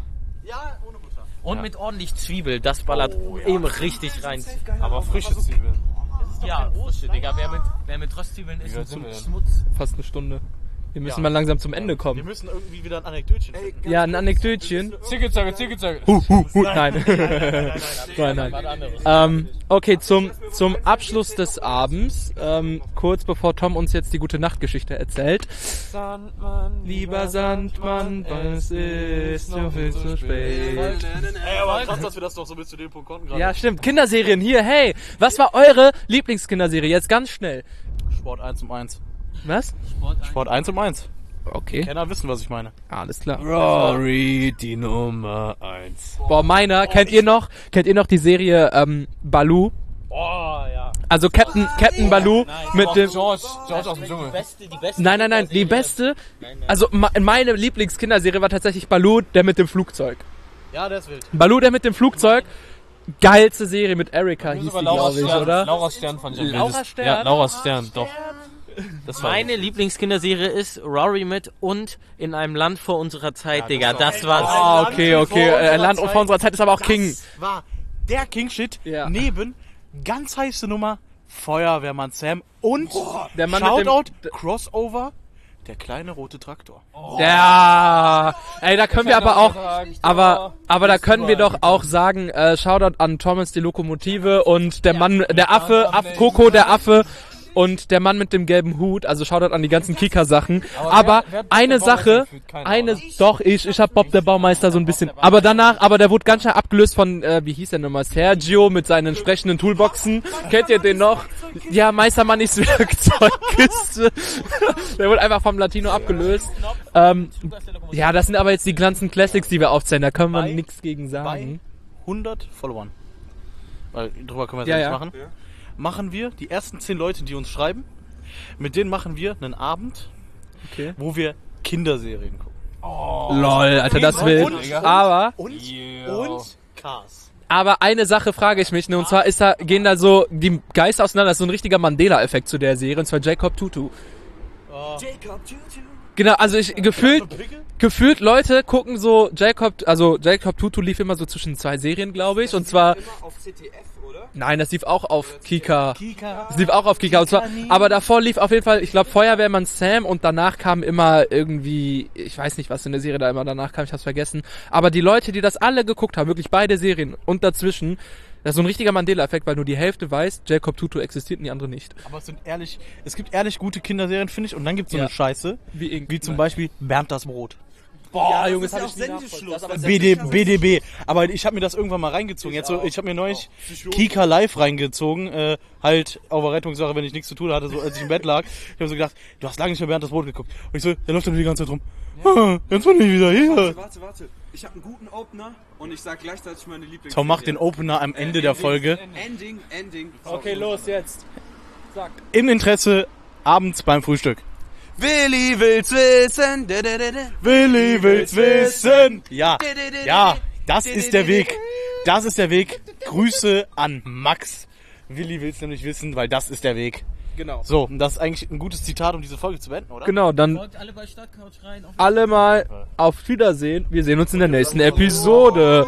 Und mit ordentlich Zwiebel, das ballert eben richtig rein. Aber frische Zwiebeln. Ja, frische, Digga. Wer mit, wer mit Röstzwiebeln isst, weit ist sind wir denn? Schmutz. Fast eine Stunde. Wir müssen Ja. mal langsam zum Ende Wir kommen. müssen irgendwie wieder ein Anekdötchen finden. Ja, ein Anekdötchen. Zicke-Zacke, Zicke-Zacke. Huh, huh, huh. Nein. nein, nein. Ähm, okay, zum, zum Abschluss des Abends, ähm, kurz bevor Tom uns jetzt die gute Nachtgeschichte erzählt. Sandmann, Lieber Sandmann, es ist so viel zu spät. Ey, aber krass, dass wir das doch so bis zu dem Punkt konnten gerade. Ja, stimmt. Kinderserien hier. Hey, was war eure Lieblingskinderserie? Jetzt ganz schnell. Sport eins um eins. Was? Sport eins um eins. Okay, Kenner wissen, was ich meine. alles klar. Rory, die Nummer eins. Boah, meiner, kennt ihr noch, kennt ihr noch die Serie ähm, Baloo? Oh, ja. Also Captain, Captain Baloo mit dem... George, George aus dem Dschungel. Die beste, die beste. Nein, nein, nein, die beste, also ma- meine Lieblingskinderserie war tatsächlich Baloo, der mit dem Flugzeug. Ja, der ist wild. Baloo, der mit dem Flugzeug, geilste Serie mit Erika hieß die, Sogar Laura glaube ich, Stern, oder? Laura Stern fand ich am Laura wildesten. Stern? Ja, Laura Stern, doch. Das war Meine Lieblingskinderserie ist Rory mit und in einem Land vor unserer Zeit, Digga. Das war's. Ah, okay, okay, äh, Land vor unserer Zeit ist aber auch King. Das war der King-Shit Ja. neben ganz heiße Nummer Feuerwehrmann Sam und Der Mann mit dem- Shoutout Crossover der kleine rote Traktor. Ja, ey, da können wir aber auch, aber, aber da können wir doch auch sagen, äh, Shoutout an Thomas die Lokomotive und der Mann, der Affe, Aff, Coco, der Affe und der Mann mit dem gelben Hut, also Shoutout an die ganzen Kika-Sachen. Aber wer- wer hat Bob eine der Sache, Baumeister gefühlt? Keine eine, Ahnung. doch, ich, ich hab Bob der Baumeister so ein bisschen, aber danach, aber der wurde ganz schnell abgelöst von, äh, wie hieß der nochmal, Sergio mit seinen entsprechenden Toolboxen. Kennt ihr den noch? Ja, Meistermann ist Werkzeugkiste. Der wurde einfach vom Latino abgelöst. Ähm, ja, das sind aber jetzt die ganzen Classics, die wir aufzählen, da können wir Bei- nichts gegen sagen. hundert Followern. Weil drüber können wir Ja, jetzt ja. nicht machen. Machen wir die ersten zehn Leute, die uns schreiben, mit denen machen wir einen Abend, Okay. wo wir Kinderserien gucken. Lol, Alter, das will. Und- Aber, Und, und Cars. aber eine Sache frage ich mich, ne, und zwar ist da, gehen da so die Geister auseinander, das ist so ein richtiger Mandela-Effekt zu der Serie, und zwar Jacob Tutu. Genau, also ich, gefühlt, gefühlt Leute gucken so Jacob, also Jacob Tutu lief immer so zwischen zwei Serien, glaube ich, und zwar, auf C T F, oder? nein, das lief auch auf Kika. Kika. Das lief auch auf Kika, und zwar, aber davor lief auf jeden Fall, ich glaube, Feuerwehrmann Sam, und danach kam immer irgendwie, ich weiß nicht, was in der Serie da immer danach kam, ich hab's vergessen, aber die Leute, die das alle geguckt haben, wirklich beide Serien und dazwischen, das ist so ein richtiger Mandela-Effekt, weil nur die Hälfte weiß, Jacob Tutu existiert und die andere nicht. Aber es sind ehrlich, es gibt ehrlich gute Kinderserien, finde ich, und dann gibt es so Ja. eine Scheiße, Wie, irgendwie- wie zum Beispiel Bernd das Brot. Boah, Ja, Junge, das das ist hab ja ich auch nie Sendeschluss. nachvollzogen. B D, B D B. Aber ich habe mir das irgendwann mal reingezogen. Jetzt so, ich habe mir neulich Kika Live reingezogen, äh, halt auf der Rettungssache, wenn ich nichts zu tun hatte, so als ich im Bett lag. Ich habe so gedacht, du hast lange nicht mehr Bernd das Brot geguckt. Und ich so, der läuft doch nur die ganze Zeit rum. Ah, jetzt bin ich wieder hier. Warte, warte. ich habe einen guten Opener und ich sag gleichzeitig meine Lieblings. Tom macht den Opener am Ende äh, der Ending, Ending, Folge. Ending, Ending. Okay, los jetzt. Sag. Im Interesse abends beim Frühstück. Willi will's wissen. Willi will's wissen. Ja, ja, das ist der Weg. Das ist der Weg. Grüße an Max. Willi will's nämlich wissen, weil das ist der Weg. Genau. So, und das ist eigentlich ein gutes Zitat, um diese Folge zu beenden, oder? Genau, dann Folgt alle bei Stadtcouch rein. Auf alle mal auf Wiedersehen. Wir sehen uns in der nächsten Episode.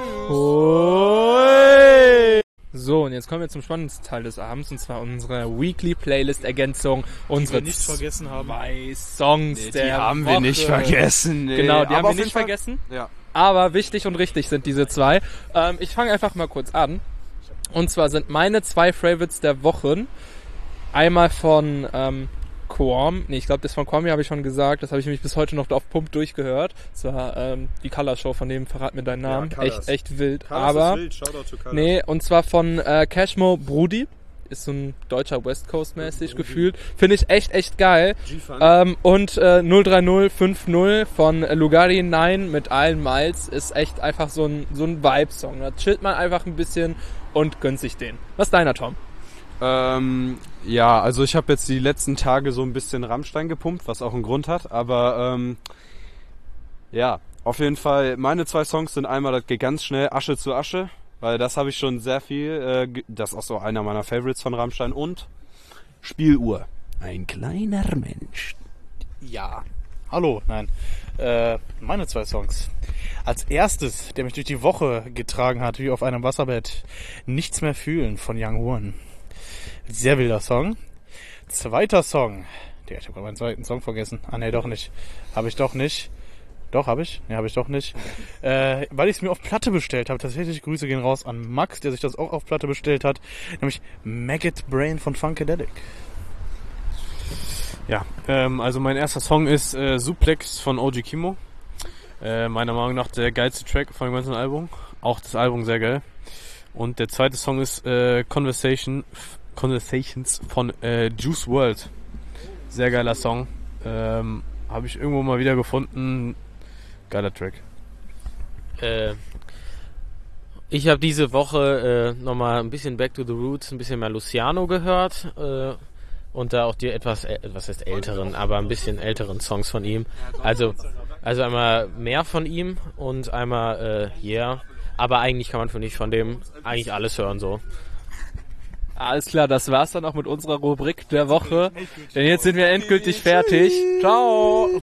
Hoi. So, und jetzt kommen wir zum spannendsten Teil des Abends, und zwar unsere Weekly Playlist Ergänzung. Unsere wir nicht vergessen haben. zwei Songs Nee, die der haben Woche. wir nicht vergessen. Nee. Genau, die Aber haben auf wir jeden nicht Fall- vergessen. Ja. Aber wichtig und richtig sind diese zwei. Ähm, ich fange einfach mal kurz an. Und zwar sind meine zwei Favorites der Wochen einmal von ähm, Quam. Nee, ich glaube, das von Quam habe ich schon gesagt. Das habe ich nämlich bis heute noch auf Pump durchgehört. Das war ähm, die Color Show, von dem verrat mir deinen Namen. Colors. echt, echt wild. Colors Aber ist wild. Shoutout to Colors. nee, und zwar von äh, Cashmo Brudi. Ist so ein deutscher West Coast mäßig gefühlt. Finde ich echt, echt geil. G-Funk. Ähm, und äh, null drei null fünf null von Lugari neun mit allen Miles ist echt einfach so ein, so ein Vibe-Song. Da chillt man einfach ein bisschen und gönnt sich den. Was ist deiner, Tom? Ähm, ja, also ich habe jetzt die letzten Tage so ein bisschen Rammstein gepumpt, was auch einen Grund hat, aber ähm, ja, auf jeden Fall, meine zwei Songs sind einmal, das geht ganz schnell, Asche zu Asche, weil das habe ich schon sehr viel, äh, ge- das ist auch so einer meiner Favorites von Rammstein, und Spieluhr. Ein kleiner Mensch. Ja. Hallo, nein. Äh, meine zwei Songs. Als erstes, der mich durch die Woche getragen hat, wie auf einem Wasserbett, Nichts mehr fühlen von Young Horn. Sehr wilder Song. Zweiter Song. Der, ich habe meinen zweiten Song vergessen. Ah, nee, doch nicht. Habe ich doch nicht. Doch, habe ich? Nee, habe ich doch nicht. Äh, weil ich es mir auf Platte bestellt habe. Tatsächlich Grüße gehen raus an Max, der sich das auch auf Platte bestellt hat. Nämlich Maggot Brain von Funkadelic. Ja, ähm, also mein erster Song ist äh, Suplex von O G Kimo. Äh, meiner Meinung nach der geilste Track von dem ganzen Album. Auch das Album sehr geil. Und der zweite Song ist äh, Conversation, Conversations von äh, Juice world. Sehr geiler Song. Ähm, Habe ich irgendwo mal wieder gefunden. Geiler Track. Äh, ich habe diese Woche äh, nochmal ein bisschen Back to the Roots, ein bisschen mehr Luciano gehört. Äh, und da auch die etwas, äh, was heißt älteren, aber ein bisschen älteren Songs von ihm. Also, also einmal mehr von ihm und einmal äh, Yeah. Aber eigentlich kann man für nicht von dem eigentlich alles hören so. Alles klar, das war's dann auch mit unserer Rubrik der Woche. Denn jetzt sind wir endgültig fertig. Ciao!